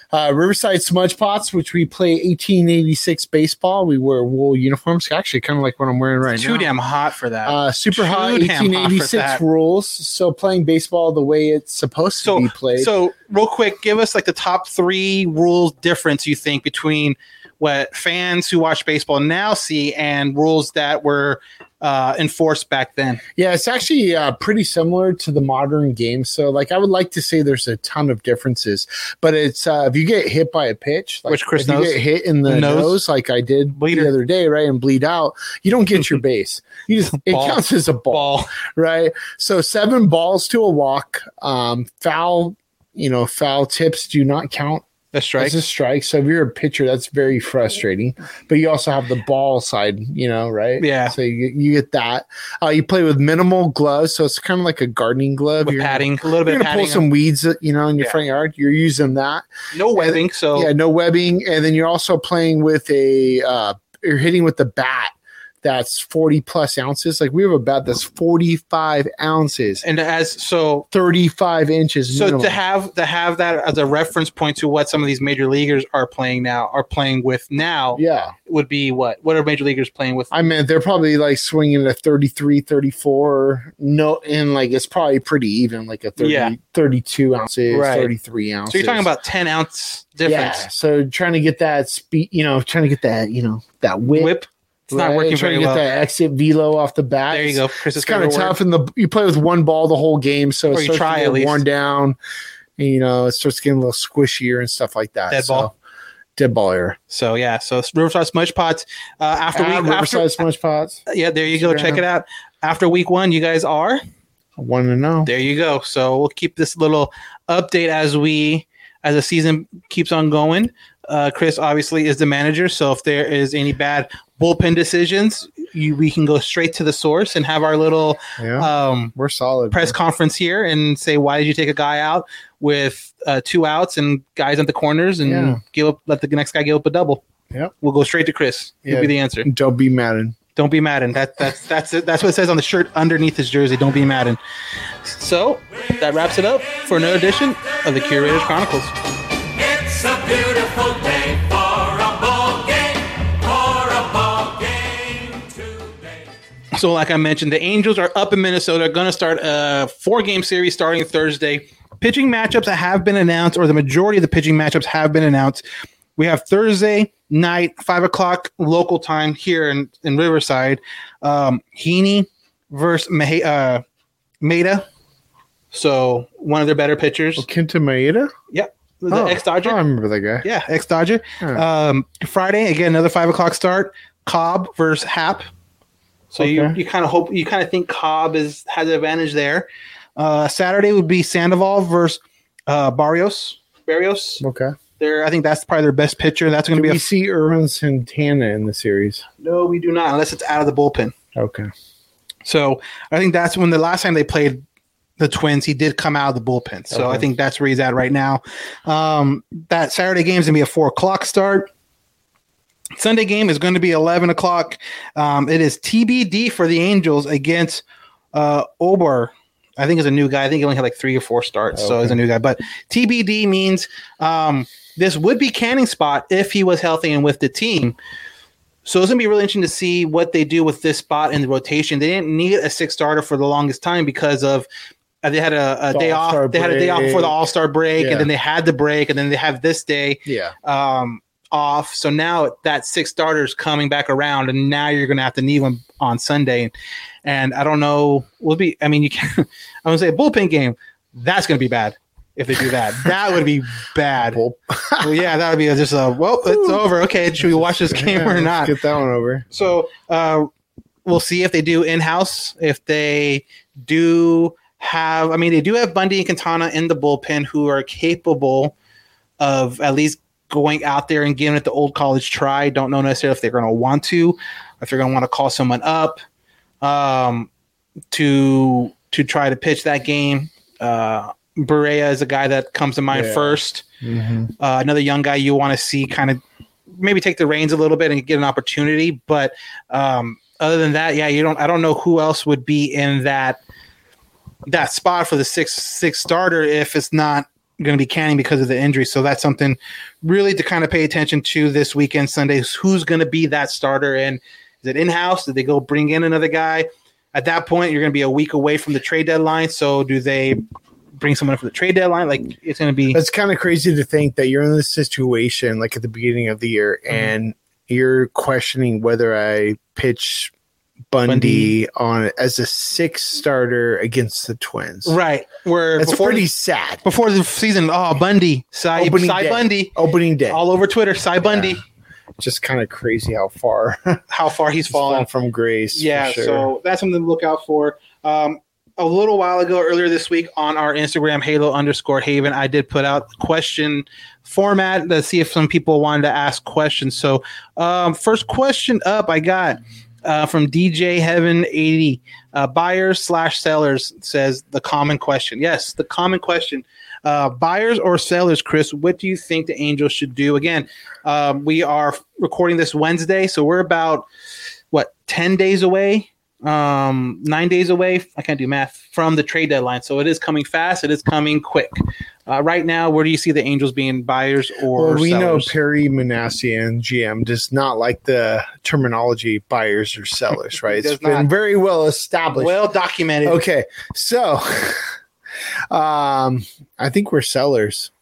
Uh, Riverside Smudge Pots, which we play eighteen eighty-six baseball. We wear wool uniforms, actually kind of like what I'm wearing right it's now. Too damn hot for that. Uh, super Too hot, damn eighteen eighty-six hot for that. rules. So playing baseball the way it's supposed So, to be played. so real quick, give us like the top three rules difference you think between what fans who watch baseball now see and rules that were uh, enforced back then. Yeah, it's actually uh, pretty similar to the modern game. So, like, I would like to say there's a ton of differences, but it's uh, if you get hit by a pitch, like Which Chris if knows. you get hit in the, The nose. nose. like I did Bleeder. the other day, right, and bleed out, you don't get your base. You just it Ball. counts as a ball, Ball. right? So seven balls to a walk. Um, foul, you know, foul tips do not count. A strike. It's a strike. So if you're a pitcher, that's very frustrating. But you also have the ball side, you know, right? Yeah. So you, you get that. Uh, you play with minimal gloves, so it's kind of like a gardening glove. With You're padding, a little bit You're of gonna pull padding. some weeds, you know, in your Yeah. front yard. You're using that. No webbing, so Yeah, no webbing, and then you're also playing with a. Uh, you're hitting with the bat. That's forty plus ounces. Like we have a bat that's forty-five ounces, and as so thirty-five inches. so minimum. to have to have that as a reference point to what some of these major leaguers are playing now are playing with now yeah. would be what what are major leaguers playing with? I mean, they're probably like swinging at thirty-three, thirty-four. No, and like it's probably pretty even, like a thirty, Yeah. thirty-two ounces, Right. thirty-three ounces. So you're talking about ten ounce difference. Yeah. So trying to get that speed, you know, trying to get that, you know, that whip. Whip. It's not right? working trying very to get well. that exit velo off the bat. There you go. Chris's It's kind of favorite word. tough, and the you play with one ball the whole game, so Or it you starts try to at get least. worn down. And, you know, it starts getting a little squishier and stuff like that. Dead So, ball. dead ball era. So yeah, so it's Riverside Smudge Pots. Uh, after Ah, week Riverside after, Smudge Pots. yeah, there you go. Instagram. Check it out. After week one, you guys are. One to know. There you go. So we'll keep this little update as we as the season keeps on going. Uh, Chris obviously is the manager, so if there is any bad bullpen decisions, you, we can go straight to the source and have our little Yeah, um, we're solid. press conference here and say, why did you take a guy out with uh, two outs and guys at the corners and Yeah. give up? Let the next guy give up a double. Yep. We'll go straight to Chris. He'll Yeah. be the answer. Don't be Madden. Don't be Madden. That that's that's it. That's what it says on the shirt underneath his jersey. Don't be Madden. So that wraps it up for another edition of the Curators Chronicles. It's a beautiful day for a ball game, for a ball game today. So, like I mentioned, the Angels are up in Minnesota. Going to start a four-game series starting Thursday. Pitching matchups have been announced, or the majority of the pitching matchups have been announced. We have Thursday night, five o'clock local time here in, in Riverside. Um, Heaney versus Mah- uh, Maeda. So one of their better pitchers. Kenta Maeda? Yep. The Oh, ex-Dodger. I remember that guy. Yeah, ex-Dodger. Yeah. Um, Friday, again, another five o'clock start. Cobb versus Happ. So you, Okay. you kind of hope you kind of think Cobb is has an advantage there. Uh, Saturday would be Sandoval versus uh, Barrios. Barrios. Okay. They're, I think that's probably their best pitcher. That's going Do to be we a see Irvin Santana in the series? no. We do not, unless it's out of the bullpen. Okay. So I think that's when the last time they played the Twins, he did come out of the bullpen. So Okay. I think that's where he's at right now. Um, that Saturday game is going to be a four o'clock start. Sunday game is going to be eleven o'clock. Um, it is T B D for the Angels against uh, Ober. I think is a new guy. I think he only had like three or four starts, so Okay. he's a new guy. But T B D means um, this would be Canning spot if he was healthy and with the team. So it's gonna be really interesting to see what they do with this spot in the rotation. They didn't need a six starter for the longest time because of uh, they had a, a The day off. All-Star They had a day off before the break. All Star break, Yeah. and then they had the break, and then they have this day Yeah. um, off. So now that six starter is coming back around, and now you're gonna have to need one on Sunday. And I don't know. Will be. I mean, you can. I'm gonna say a bullpen game. That's gonna be bad if they do that. That would be bad. Bull- Well, yeah, that would be just a well. It's over. Okay, should we watch this game Yeah, or let's not? Get that one over. So uh, we'll see if they do in house. If they do have, I mean, they do have Bundy and Quintana in the bullpen who are capable of at least going out there and giving it the old college try. Don't know necessarily if they're going to want to, if they're going to want to call someone up um, to to try to pitch that game. Uh, Berea is a guy that comes to mind Yeah. first. Mm-hmm. Uh, another young guy you want to see kind of maybe take the reins a little bit and get an opportunity. But um, other than that, yeah, you don't. I don't know who else would be in that that spot for the six six starter if it's not going to be canning because of the injury. So that's something really to kind of pay attention to this weekend, Sunday. Who's going to be that starter? And is it in-house? Did they go bring in another guy? At that point, you're going to be a week away from the trade deadline. So do they bring someone for the trade deadline? Like, it's going to be. It's kind of crazy to think that you're in this situation like at the beginning of the year, mm-hmm. and you're questioning whether I pitch Bundy, Bundy on as a sixth starter against the Twins. Right. Where it's pretty sad. Before the season, oh, Bundy, Cy, Cy Bundy. Opening day. All over Twitter, Cy yeah. Bundy. Just kind of crazy how far how far he's, he's fallen from grace. Yeah, sure. So that's something to look out for. Um, a little while ago, earlier this week, on our Instagram, Halo underscore Haven, I did put out the question format to see if some people wanted to ask questions. So um, first question up, I got uh, from D J Heaven eighty. Uh, buyers slash sellers says the common question. Yes, the common question. Uh, buyers or sellers, Chris, what do you think the Angels should do? Again, um, we are recording this Wednesday, so we're about, what, ten days away? Um, nine days away, I can't do math, from the trade deadline. So it is coming fast. It is coming quick. Uh, right now, where do you see the Angels being, buyers or well, we sellers? know Perry Manassian, G M, does not like the terminology buyers or sellers, right? It's been very well established. Well documented. Okay, so um, I think we're sellers.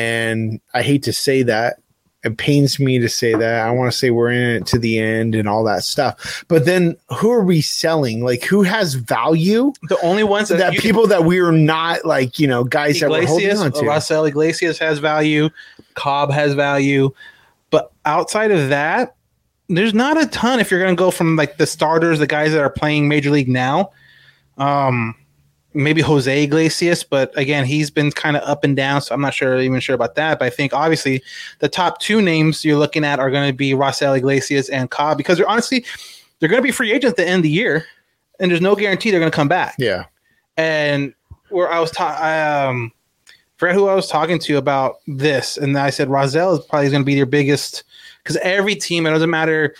And I hate to say that. It pains me to say that. I want to say we're in it to the end and all that stuff. But then who are we selling? Like, who has value? The only ones that, that people can, that we are not, like, you know, guys Iglesias, that we're holding on to. Raisel Iglesias has value. Cobb has value. But outside of that, there's not a ton if you're going to go from, like, the starters, the guys that are playing Major League now. Um, maybe Jose Iglesias, but again, he's been kind of up and down, so I'm not sure even sure about that. But I think obviously the top two names you're looking at are going to be Raisel Iglesias and Cobb, because they're honestly they're going to be free agents at the end of the year, and there's no guarantee they're going to come back. Yeah. And where I was talking, um, forget who I was talking to about this, and I said Raisel is probably going to be their biggest, because every team, it doesn't matter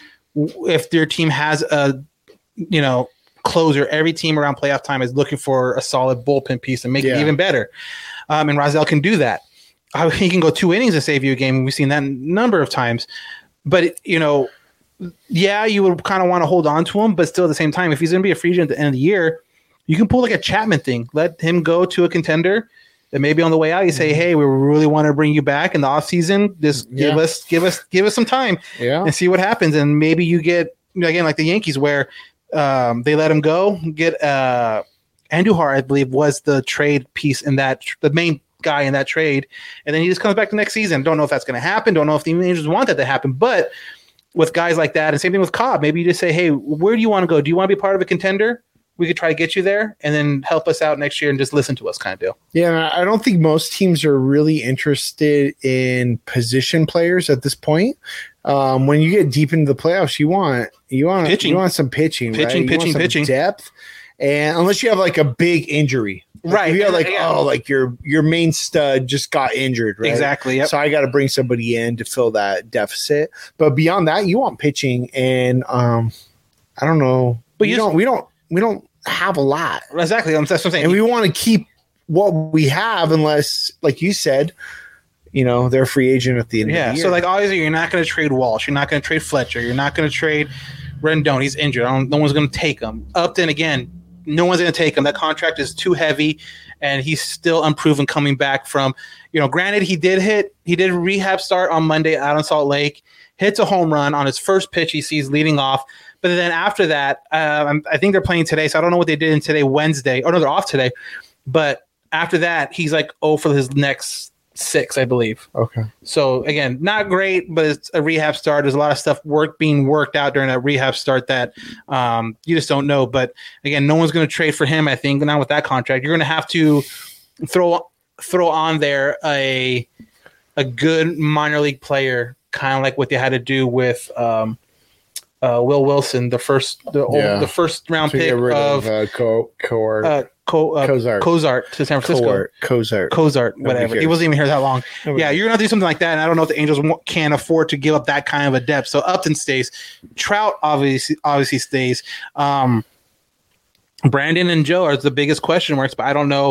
if their team has a, you know, closer, every team around playoff time is looking for a solid bullpen piece and make yeah. it even better. Um, and Raisel can do that. Uh, he can go two innings and save you a game. We've seen that a number of times. But, it, you know, yeah, you would kind of want to hold on to him, but still at the same time, if he's going to be a free agent at the end of the year, you can pull like a Chapman thing. Let him go to a contender, and maybe on the way out, you say, hey, we really want to bring you back in the offseason. Just yeah. give us give us, give us some time yeah. and see what happens. And maybe you get, again, like the Yankees, where Um, they let him go. Get uh, Andujar, I believe, was the trade piece in that, the main guy in that trade, and then he just comes back the next season. Don't know if that's going to happen. Don't know if the Angels want that to happen. But with guys like that, and same thing with Cobb, maybe you just say, "Hey, where do you want to go? Do you want to be part of a contender? We could try to get you there, and then help us out next year and just listen to us," kind of deal. Yeah, I don't think most teams are really interested in position players at this point. Um, when you get deep into the playoffs, you want you want pitching. you want some pitching, pitching, right? pitching, pitching, depth, and unless you have like a big injury, like right? If you have like yeah. oh, like your your main stud just got injured, right? Exactly. Yep. So I got to bring somebody in to fill that deficit. But beyond that, you want pitching, and um, I don't know, but you don't. We don't. We don't have a lot. Exactly. That's what I'm saying. And we want to keep what we have, unless, like you said, you know, they're a free agent at the end yeah, of the year. So, like, obviously, you're not going to trade Walsh. You're not going to trade Fletcher. You're not going to trade Rendon. He's injured. I don't, no one's going to take him. Upton, again, no one's going to take him. That contract is too heavy, and he's still unproven coming back from, you know, granted, he did hit, he did rehab start on Monday out in Salt Lake, hits a home run on his first pitch he sees leading off. But then after that, um, I think they're playing today, so I don't know what they did in today, Wednesday. Oh, no, they're off today. But after that, he's like, oh, for his next six, I believe. Okay. So, again, not great, but it's a rehab start. There's a lot of stuff work being worked out during that rehab start that um, you just don't know. But, again, no one's going to trade for him, I think, not with that contract. You're going to have to throw throw on there a, a good minor league player, kind of like what they had to do with um, – Uh, Will Wilson, the first, the, yeah. old, the first round to pick get rid of, of uh, Co- Co- uh, Co- uh, Cozart. Cozart to San Francisco. Cozart, Cozart, Cozart, whatever. He wasn't even here that long. Nobody yeah, you're gonna do something like that, and I don't know if the Angels can afford to give up that kind of a depth. So Upton stays. Trout obviously obviously stays. Um, Brandon and Joe are the biggest question marks, but I don't know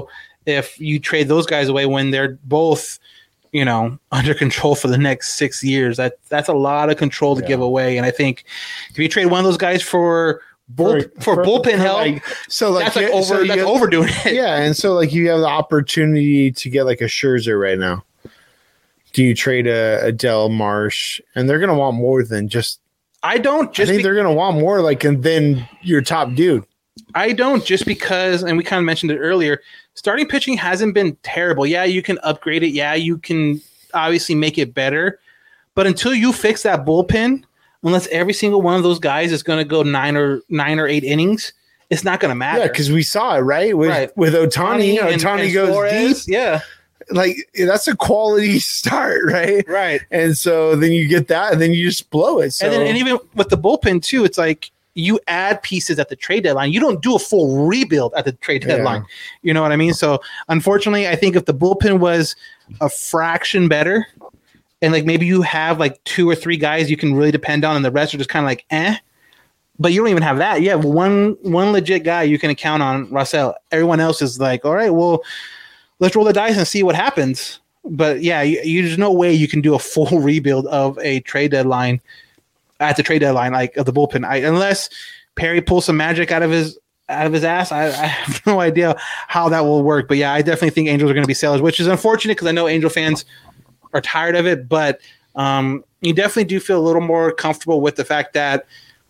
if you trade those guys away when they're both, you know, under control for the next six years. That that's a lot of control to yeah. give away. And I think if you trade one of those guys for bull, for, for, for bullpen for help, like, so like that's like yeah, over so that's have, overdoing it. Yeah, and so like you have the opportunity to get like a Scherzer right now. Do you trade a, a Dell Marsh? And they're gonna want more than just. I don't. Just I think be- they're gonna want more like and then your top dude. I don't, just because, and we kind of mentioned it earlier, starting pitching hasn't been terrible. Yeah, you can upgrade it. Yeah, you can obviously make it better. But until you fix that bullpen, unless every single one of those guys is going to go nine or nine or eight innings, it's not going to matter. Yeah, because we saw it, right? With right. with Ohtani. and, Ohtani and goes Flores, deep. Yeah. Like, that's a quality start, right? Right. And so then you get that, and then you just blow it. So. And, then, and even with the bullpen, too, it's like, you add pieces at the trade deadline. You don't do a full rebuild at the trade deadline. Yeah. You know what I mean? So unfortunately, I think if the bullpen was a fraction better and like maybe you have like two or three guys you can really depend on and the rest are just kind of like, eh, but you don't even have that. You have one, one legit guy you can count on, Russell. Everyone else is like, all right, well, let's roll the dice and see what happens. But yeah, you, you, there's no way you can do a full rebuild of a trade deadline at the trade deadline, like of the bullpen, I, unless Perry pulls some magic out of his out of his ass, I, I have no idea how that will work. But yeah, I definitely think Angels are going to be sellers, which is unfortunate because I know Angel fans are tired of it. But um, you definitely do feel a little more comfortable with the fact that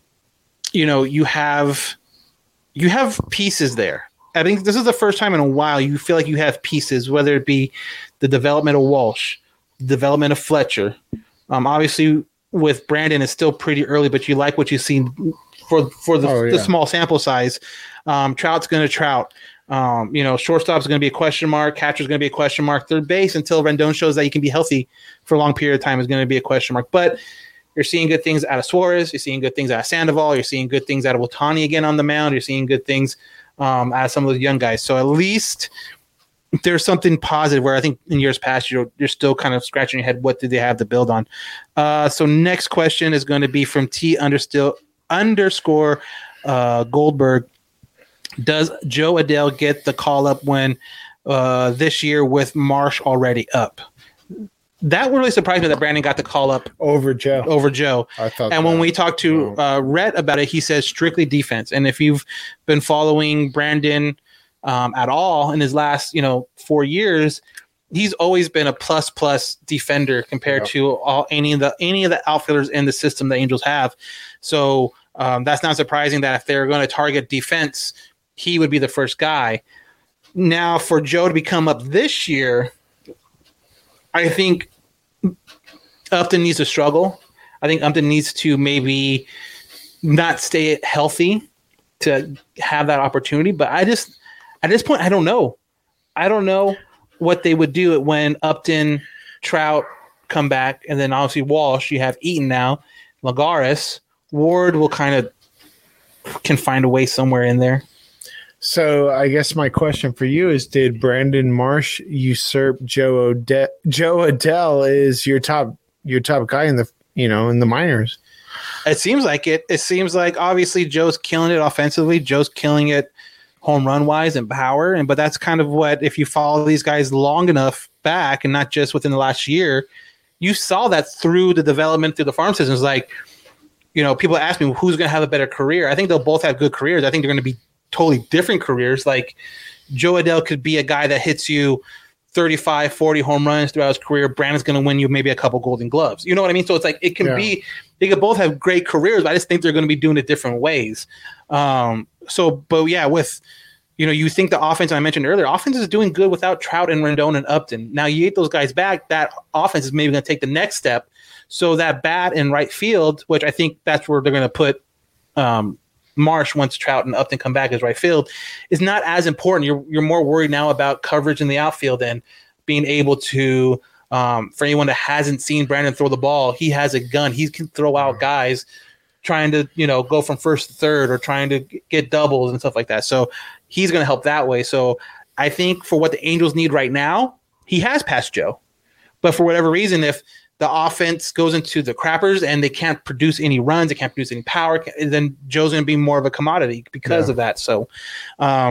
you know you have you have pieces there. I think this is the first time in a while you feel like you have pieces, whether it be the development of Walsh, the development of Fletcher, um, obviously. With Brandon, it's still pretty early, but you like what you've seen for for the, oh, yeah. the small sample size. Um, Trout's going to Trout. Um, you know, shortstop's going to be a question mark. Catcher's going to be a question mark. Third base, until Rendon shows that he can be healthy for a long period of time, is going to be a question mark. But you're seeing good things out of Suarez. You're seeing good things out of Sandoval. You're seeing good things out of Ohtani again on the mound. You're seeing good things um, out of some of those young guys. So at least there's something positive where I think in years past you're you're still kind of scratching your head. What do they have to build on? Uh, so next question is going to be from T understill underscore uh, Goldberg. Does Joe Adell get the call up when uh, this year with Marsh already up? That really surprised me that Brandon got the call up over Joe. Over Joe. I thought. And that. when we talked to uh, Rhett about it, he says strictly defense. And if you've been following Brandon Um, at all in his last, you know, four years, he's always been a plus plus defender compared yep. to all any of the any of the outfielders in the system the Angels have. So um, that's not surprising that if they're going to target defense, he would be the first guy. Now, for Joe to become up this year, I think Upton needs to struggle. I think Upton needs to maybe not stay healthy to have that opportunity. But I just. At this point, I don't know. I don't know what they would do when Upton, Trout come back, and then obviously Walsh. You have Eaton now, Lagares. Ward will kind of can find a way somewhere in there. So I guess my question for you is: did Brandon Marsh usurp Joe Adell? Joe Adell is your top your top guy in the you know in the minors. It seems like it. It seems like obviously Joe's killing it offensively. Joe's killing it home run wise and power. And, but that's kind of what, if you follow these guys long enough back and not just within the last year, you saw that through the development through the farm systems. Like, you know, people ask me who's going to have a better career. I think they'll both have good careers. I think they're going to be totally different careers. Like Joe Adell could be a guy that hits you thirty-five, forty home runs throughout his career. Brandon's going to win you maybe a couple Golden Gloves. You know what I mean? So it's like, it can yeah. be, they could both have great careers, but I just think they're going to be doing it different ways. Um, so, but yeah, with, you know, you think the offense I mentioned earlier, offense is doing good without Trout and Rendon and Upton. Now you get those guys back, that offense is maybe going to take the next step. So that bat in right field, which I think that's where they're going to put um, Marsh once Trout and Upton come back as right field, is not as important. You're you're more worried now about coverage in the outfield and being able to, um, for anyone that hasn't seen Brandon throw the ball, he has a gun. He can throw out guys trying to, you know, go from first to third or trying to get doubles and stuff like that. So he's going to help that way. So I think for what the Angels need right now, he has passed Joe. But for whatever reason, if the offense goes into the crappers and they can't produce any runs, they can't produce any power, then Joe's going to be more of a commodity because yeah. of that. So, um,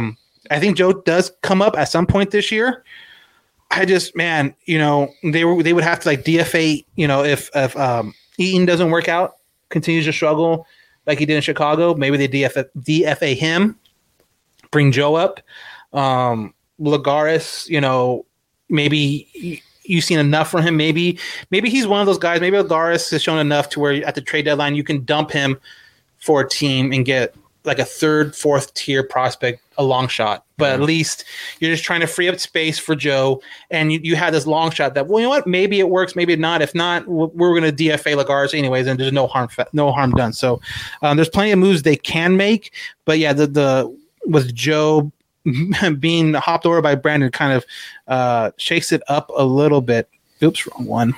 I think Joe does come up at some point this year. I just, man, you know, they were they would have to like D F A, you know, if if um, Eaton doesn't work out, continues to struggle like he did in Chicago, maybe they D F A, D F A him, bring Joe up. Um, Lagares, you know, maybe you've seen enough from him. Maybe maybe he's one of those guys. Maybe Lagares has shown enough to where at the trade deadline you can dump him for a team and get like a third, fourth tier prospect, a long shot. But at least you're just trying to free up space for Joe. And you, you had this long shot that, well, you know what? Maybe it works, maybe not. If not, we're going to D F A Lagares anyways, and there's no harm no harm done. So um, there's plenty of moves they can make. But yeah, the the with Joe being hopped over by Brandon kind of uh, shakes it up a little bit. Oops, wrong one.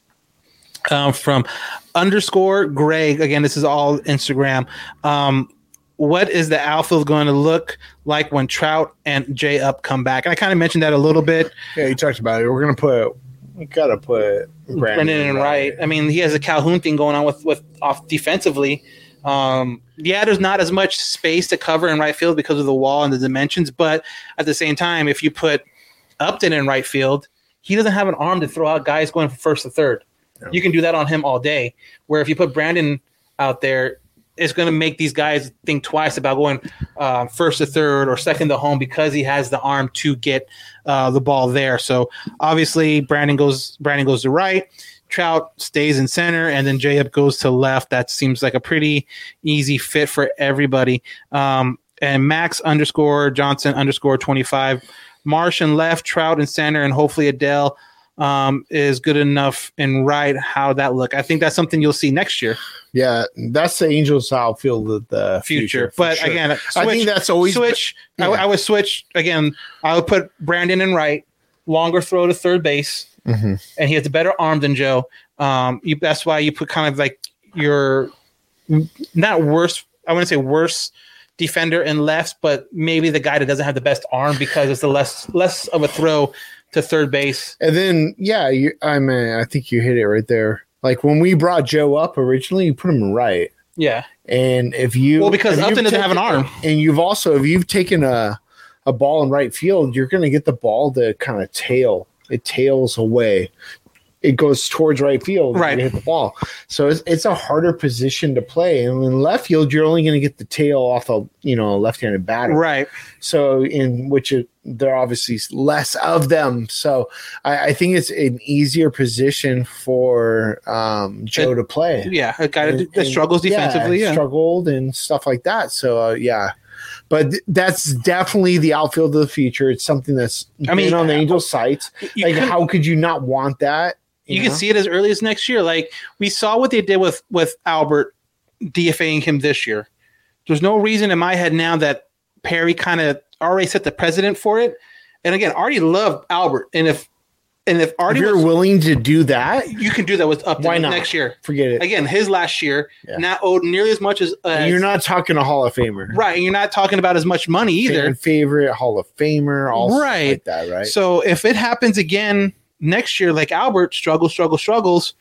Um, from underscore Greg. Again, this is all Instagram. Um, what is the outfield going to look like when Trout and J Up come back? And I kind of mentioned that a little bit. Yeah, you talked about it. We're going to put, we got to put Brandon, Brandon and Wright. I mean, he has a Calhoun thing going on with, with off defensively. Um, yeah, there's not as much space to cover in right field because of the wall and the dimensions. But at the same time, if you put Upton in right field, he doesn't have an arm to throw out guys going from first to third. No. You can do that on him all day. Where if you put Brandon out there, it's going to make these guys think twice about going uh, first to third or second to home because he has the arm to get uh, the ball there. So obviously, Brandon goes Brandon goes to right. Trout stays in center, and then J-Up goes to left. That seems like a pretty easy fit for everybody. Um, and Max underscore Johnson underscore twenty-five. Marsh in left, Trout in center, and hopefully Adele um, is good enough in right. How that look? I think that's something you'll see next year. Yeah, that's the Angels outfield of the future. future. But sure. again, switch, I think that's always switch. Yeah. I, I would switch again. I would put Brandon in right, longer throw to third base. Mm-hmm. And he has a better arm than Joe. Um, you, that's why you put kind of like your not worse. I wouldn't say worse defender in left, but maybe the guy that doesn't have the best arm because it's the less less of a throw to third base. And then yeah, you, I mean, I think you hit it right there. Like when we brought Joe up originally, you put him right. Yeah. And if you well because Upton doesn't have an arm, and you've also if you've taken a a ball in right field, you're going to get the ball to kind of tail. It tails away. It goes towards right field. Right. And hit the ball. So it's, it's a harder position to play. And in left field, you're only going to get the tail off of, you know, a left-handed batter. Right. So in which it, there are obviously less of them. So I, I think it's an easier position for um, Joe it, to play. Yeah. A guy and, that, that struggles defensively. Yeah, yeah. Struggled and stuff like that. So uh, yeah. But th- that's definitely the outfield of the future. It's something that's I mean on the Angels' sites. Like, could, how could you not want that? You, you can see it as early as next year. Like we saw what they did with with Albert DFAing him this year. There's no reason in my head now that Perry kind of already set the precedent for it. And again, Artie loved Albert, and if and if Artie if you're was, willing to do that, you can do that with Upton why not? Next year. Forget it. Again, his last year yeah. not owed nearly as much as. Uh, and you're not talking a Hall of Famer, right? And you're not talking about as much money either. Fan favorite Hall of Famer, all right? Like that, right? So if it happens again next year, like Albert struggles, struggles, struggles,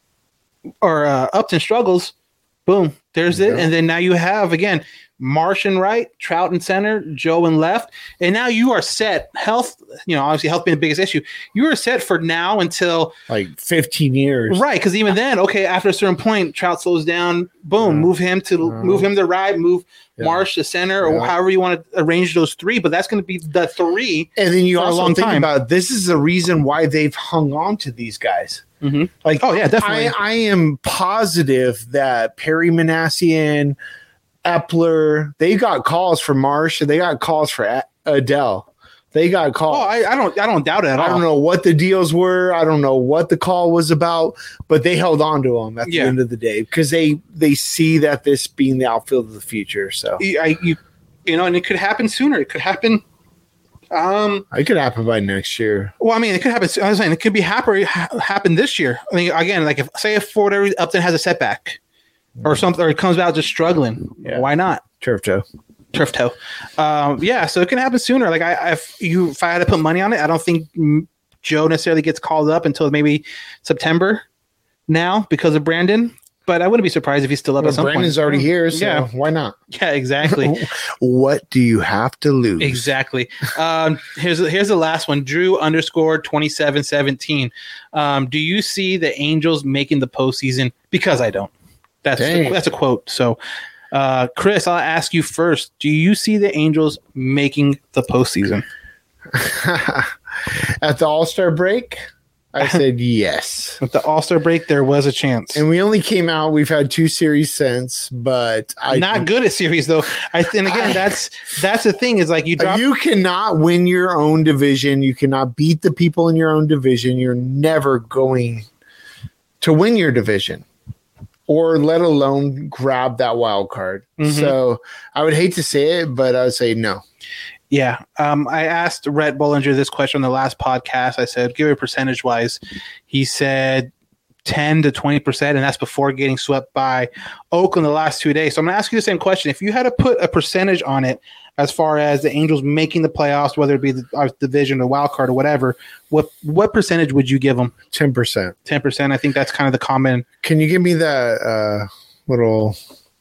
or uh, Upton struggles, boom, there's it. And then now you have again. Marsh in right, Trout in center, Joe in left, and now you are set. Health, you know, obviously health being the biggest issue. You are set for now until like fifteen years, right? Because even then, okay, after a certain point, Trout slows down. Boom, yeah. move him to uh, move him to right, move yeah. Marsh to center, or yeah. however you want to arrange those three. But that's going to be the three. And then you for also a long think time. about this is the reason why they've hung on to these guys. Mm-hmm. Like, oh yeah, definitely. I, I am positive that Perry Manassian. Epler, they got calls for Marsh and they got calls for A- Adele. They got calls. Oh, I, I don't, I don't doubt it at all. I don't know what the deals were. I don't know what the call was about, but they held on to them at yeah. the end of the day because they they see that this being the outfield of the future. So I, you, you know, and it could happen sooner. It could happen. Um, it could happen by next year. Well, I mean, it could happen. I was saying it could be happen happen this year. I mean, again, like if say if for whatever Upton has a setback. Or something, or it comes out just struggling. Yeah. Why not? Turf toe. Turf toe. Um, yeah, so it can happen sooner. Like I, if you, if I had to put money on it, I don't think Joe necessarily gets called up until maybe September now because of Brandon. but I wouldn't be surprised if he's still up Well, at some Brandon's point. already here, so Yeah. why not? Yeah, exactly. What do you have to lose? Exactly. Um, here's here's the last one. Drew underscore twenty-seven seventeen. Um, do you see the Angels making the postseason? Because I don't. That's Dang. that's a quote. So, uh, Chris, I'll ask you first. Do you see the Angels making the postseason? At the All-Star break, I said yes. With the All-Star break, there was a chance. And we only came out, we've had two series since, but I Not good at series though. I and again, that's that's the thing is like you drop. You cannot win your own division. You cannot beat the people in your own division. You're never going to win your division, or let alone grab that wild card. Mhm. So I would hate to say it, but I would say no. Yeah. Um, I asked Rhett Bollinger this question on the last podcast. I said, give it percentage wise. He said ten to twenty percent, and that's before getting swept by Oakland the last two days. So I'm going to ask you the same question. If you had to put a percentage on it as far as the Angels making the playoffs, whether it be the our division or wild card or whatever, what what percentage would you give them? ten percent. ten percent. I think that's kind of the common. Can you give me that uh, little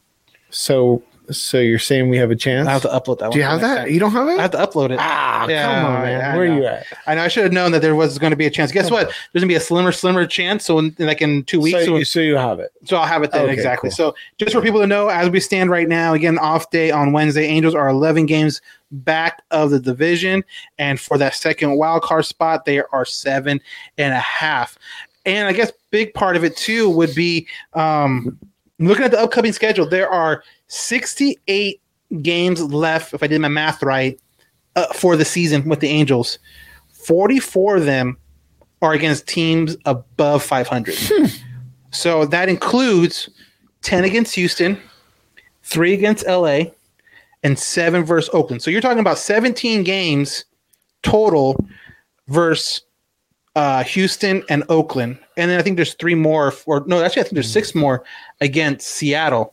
so so you're saying we have a chance? I have to upload that one. Do you have that? You don't have it? I have to upload it. Ah, Yeah, come on, man. I Where are know. you at? I know. I should have known that there was going to be a chance. Guess what? There's going to be a slimmer, slimmer chance. So, in, like in two weeks, So, so, you, so you have it. so I'll have it then. Okay, Exactly. cool. So, just for people to know, as we stand right now, again, off day on Wednesday, Angels are eleven games back of the division, and for that second wild card spot, they are seven and a half. And I guess big part of it too would be um, looking at the upcoming schedule. There are sixty-eight games left, if I did my math right, uh, for the season with the Angels. forty-four of them are against teams above five hundred. So that includes ten against Houston, three against L A, and seven versus Oakland. So you're talking about seventeen games total versus uh, Houston and Oakland. And then I think there's three more, or no, actually I think there's six more against Seattle.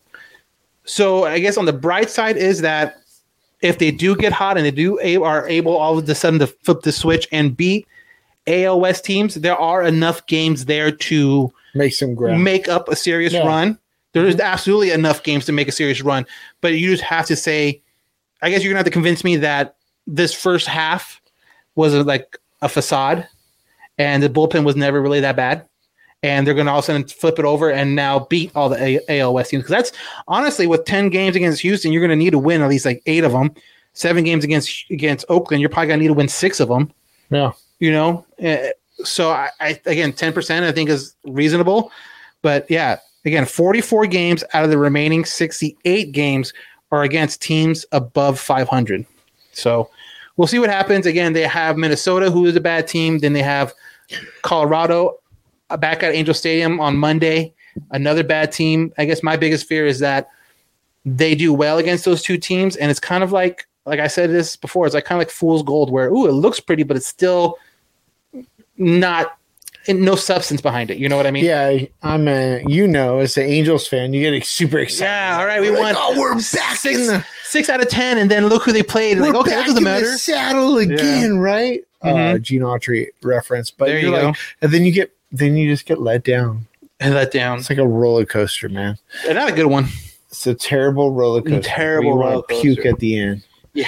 So I guess on the bright side is that if they do get hot and they do a- are able all of a sudden to flip the switch and beat A L West teams, there are enough games there to Make some ground. make up a serious Yeah. run. There is absolutely enough games to make a serious run, but you just have to say, I guess you're gonna have to convince me that this first half was a, like a facade, and the bullpen was never really that bad, and they're gonna all of a sudden flip it over and now beat all the A- AL West teams. Because that's honestly, with ten games against Houston, you're gonna need to win at least like eight of them. Seven games against against Oakland, you're probably gonna need to win six of them. Yeah. You know, Uh, so I, I again, ten percent I think is reasonable, but yeah, again, forty-four games out of the remaining sixty-eight games are against teams above five hundred. So we'll see what happens. Again, they have Minnesota, who is a bad team. Then they have Colorado uh, back at Angel Stadium on Monday, another bad team. I guess my biggest fear is that they do well against those two teams, and it's kind of like, like I said this before, it's like kind of like fool's gold, where ooh, it looks pretty, but it's still not, no substance behind it. You know what I mean? Yeah, I'm a, you know, as an Angels fan, you get super excited. Yeah, all right, we We're won. like, oh, we're back six, in the six out of ten, and then look who they played. we're Like, okay, back that doesn't in matter. the saddle again, right? Uh, Mhm. Gene Autry reference, but There you're you like, go. and then you get, then you just get let down. And let down. It's like a roller coaster, man. And not a good one. It's a terrible roller coaster. Terrible where you wanna roller coaster. puke at the end. Yeah.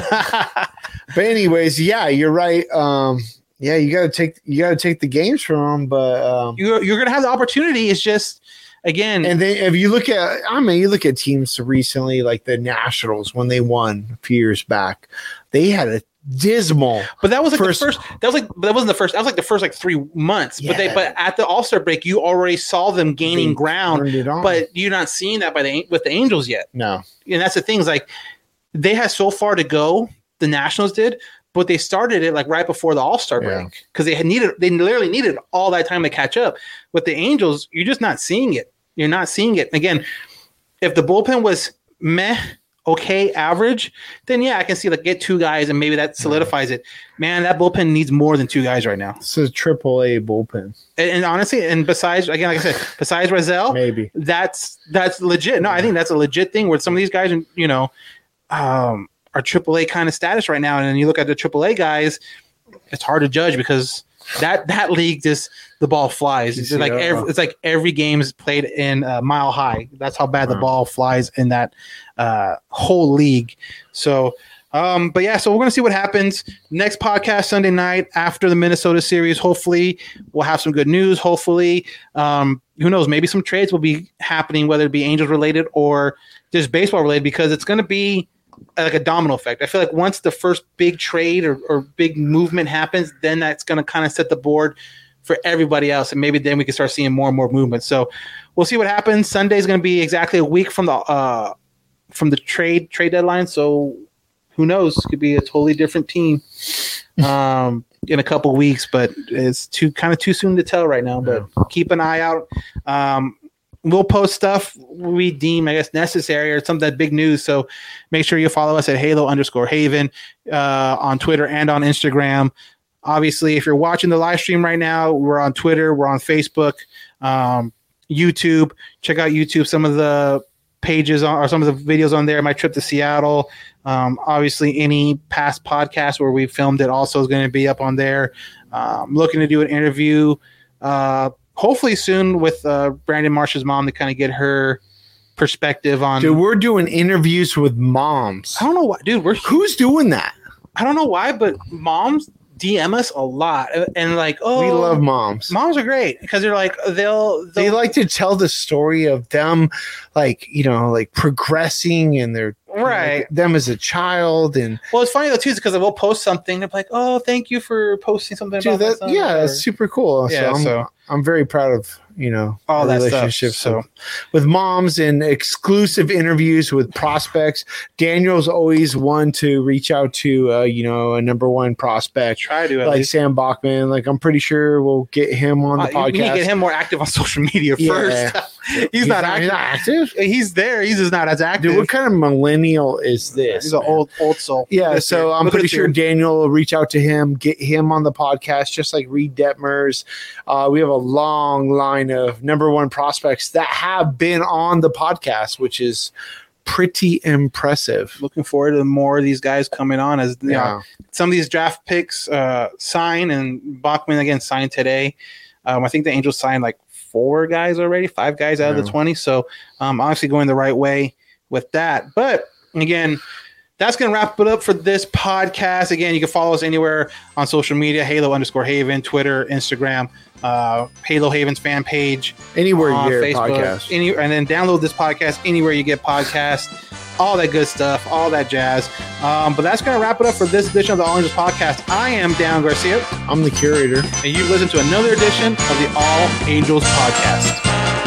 But anyways, yeah, you're right. Um, yeah, you gotta take you gotta take the games from them, but um, you're you're gonna have the opportunity. It's just again, and then if you look at, I mean, you look at teams recently, like the Nationals when they won a few years back, they had a dismal. but that was like first- the first. That was like but that wasn't the first. That was like the first like three months. But they Yeah. but at the All Star break, you already saw them gaining They ground. turned it on. But you're not seeing that by the with the Angels yet. No, And that's the thing. Is like they had so far to go. The Nationals did. But they started it like right before the All Star Yeah. break because they had needed. They literally needed all that time to catch up. With the Angels, you're just not seeing it. You're not seeing it. Again, if the bullpen was meh, okay, average, then yeah, I can see like get two guys and maybe that solidifies it. Man, that bullpen needs more than two guys right now. it's a triple A bullpen, And, and honestly, and besides, again, like I said, besides Rizal, maybe. that's that's legit. No, I think that's a legit thing where some of these guys, you know, um, are triple A kind of status right now. And then you look at the triple A guys, it's hard to judge because that that league just the ball flies. It's like every, it's like every game is played in uh, mile high. That's how bad the ball flies in that uh, whole league. So. Um, but yeah, so we're going to see what happens next podcast Sunday night after the Minnesota series. Hopefully we'll have some good news. Hopefully, um, who knows, maybe some trades will be happening, whether it be Angels related or just baseball related, because it's going to be like a domino effect. I feel like once the first big trade or, or big movement happens, then that's going to kind of set the board for everybody else. And maybe then we can start seeing more and more movement. So we'll see what happens. Sunday is going to be exactly a week from the, uh, from the trade trade deadline. So, who knows? Could be a totally different team um, in a couple weeks, but it's too kind of too soon to tell right now. But yeah. Keep an eye out. Um, we'll post stuff we deem, I guess, necessary or some of that big news. So make sure you follow us at Halo underscore Haven uh, on Twitter and on Instagram. Obviously, if you're watching the live stream right now, we're on Twitter, we're on Facebook, um, YouTube. Check out YouTube. Some of the pages on, or some of the videos on there. My trip to Seattle. Um, obviously, any past podcast where we filmed it also is going to be up on there. Um, looking to do an interview, uh, hopefully soon with uh, Brandon Marsh's mom to kind of get her perspective on. Dude, we're doing interviews with moms. I don't know why, dude. We're who's doing that? I don't know why, but moms D M us a lot, and like, oh, we love moms. Moms are great because they're like they'll, they'll they like to tell the story of them, like you know, like progressing and their right like, them as a child. And well, it's funny though too, because we'll post something, they're like, oh, thank you for posting something dude, about that. Yeah, or, it's super cool. Yeah, so I'm, so I'm very proud of you know all that relationships stuff, so. with moms and exclusive interviews with prospects. Daniel's always one to reach out to uh, you know a number one prospect. Try to like least. Sam Bachman. Like I'm pretty sure we'll get him on the uh, podcast. We need to get him more active on social media Yeah. first. he's, he's not, not, active. he's not active. He's there. He's just not as active. Dude, what kind of millennial is this? He's an old old soul. Yeah, This so year. I'm Look pretty at sure this year. Daniel will reach out to him, get him on the podcast, just like Reed Detmers. Uh, we have a long line of number one prospects that have been on the podcast, which is pretty impressive. Looking forward to more of these guys coming on as you Yeah. know, some of these draft picks uh, sign, and Bachman again signed today. Um, I think the Angels signed like four guys already, five guys out Yeah. of the twenty. So um, obviously going the right way with that. But again, that's going to wrap it up for this podcast. Again, you can follow us anywhere on social media, Halo underscore Haven, Twitter, Instagram, uh, Halo Haven's fan page. Anywhere you on get a Facebook, podcast. Any, and then download this podcast anywhere you get podcasts, all that good stuff, all that jazz. Um, but that's going to wrap it up for this edition of the All Angels Podcast. I am Dan Garcia, I'm the curator. and you've listened to another edition of the All Angels Podcast.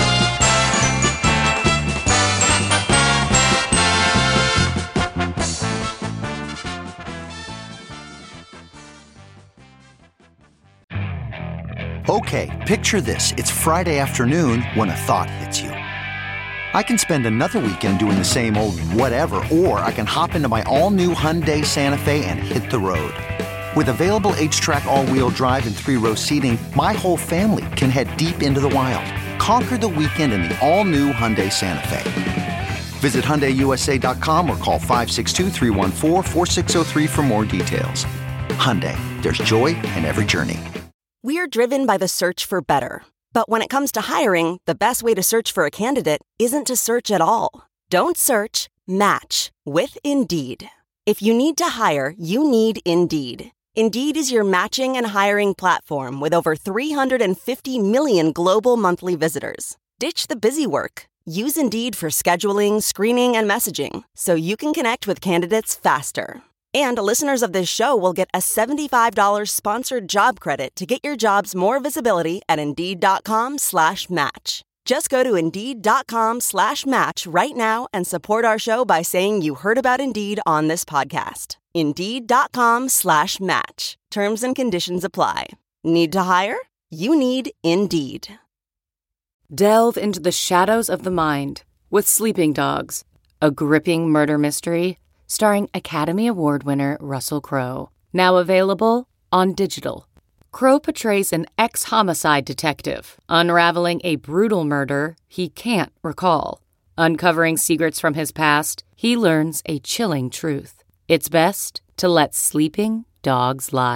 Okay, picture this. It's Friday afternoon when a thought hits you. I can spend another weekend doing the same old whatever, or I can hop into my all-new Hyundai Santa Fe and hit the road. With available H-Track all-wheel drive and three-row seating, my whole family can head deep into the wild. Conquer the weekend in the all-new Hyundai Santa Fe. Visit Hyundai U S A dot com or call five six two, three one four, four six zero three for more details. Hyundai, there's joy in every journey. We're driven by the search for better. But when it comes to hiring, the best way to search for a candidate isn't to search at all. Don't search, match with Indeed. If you need to hire, you need Indeed. Indeed is your matching and hiring platform with over three hundred fifty million global monthly visitors. Ditch the busy work. Use Indeed for scheduling, screening, and messaging so you can connect with candidates faster. And listeners of this show will get a seventy-five dollars sponsored job credit to get your jobs more visibility at Indeed.com slash match. Just go to Indeed.com slash match right now and support our show by saying you heard about Indeed on this podcast. Indeed.com slash match. Terms and conditions apply. Need to hire? You need Indeed. Delve into the shadows of the mind with Sleeping Dogs, a gripping murder mystery starring Academy Award winner Russell Crowe. Now available on digital. Crowe portrays an ex-homicide detective unraveling a brutal murder he can't recall. Uncovering secrets from his past, he learns a chilling truth. It's best to let sleeping dogs lie.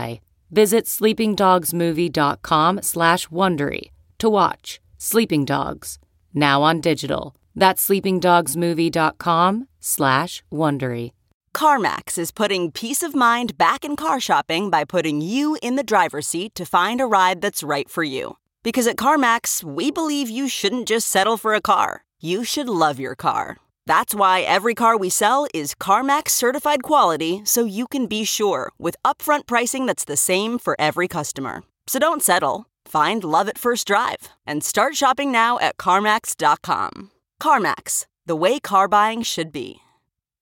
Visit sleepingdogsmovie.com slash Wondery to watch Sleeping Dogs, now on digital. That's sleepingdogsmovie.com slash Wondery. CarMax is putting peace of mind back in car shopping by putting you in the driver's seat to find a ride that's right for you. Because at CarMax, we believe you shouldn't just settle for a car. You should love your car. That's why every car we sell is CarMax certified quality, so you can be sure with upfront pricing that's the same for every customer. So don't settle. Find love at first drive and start shopping now at CarMax dot com. CarMax, the way car buying should be.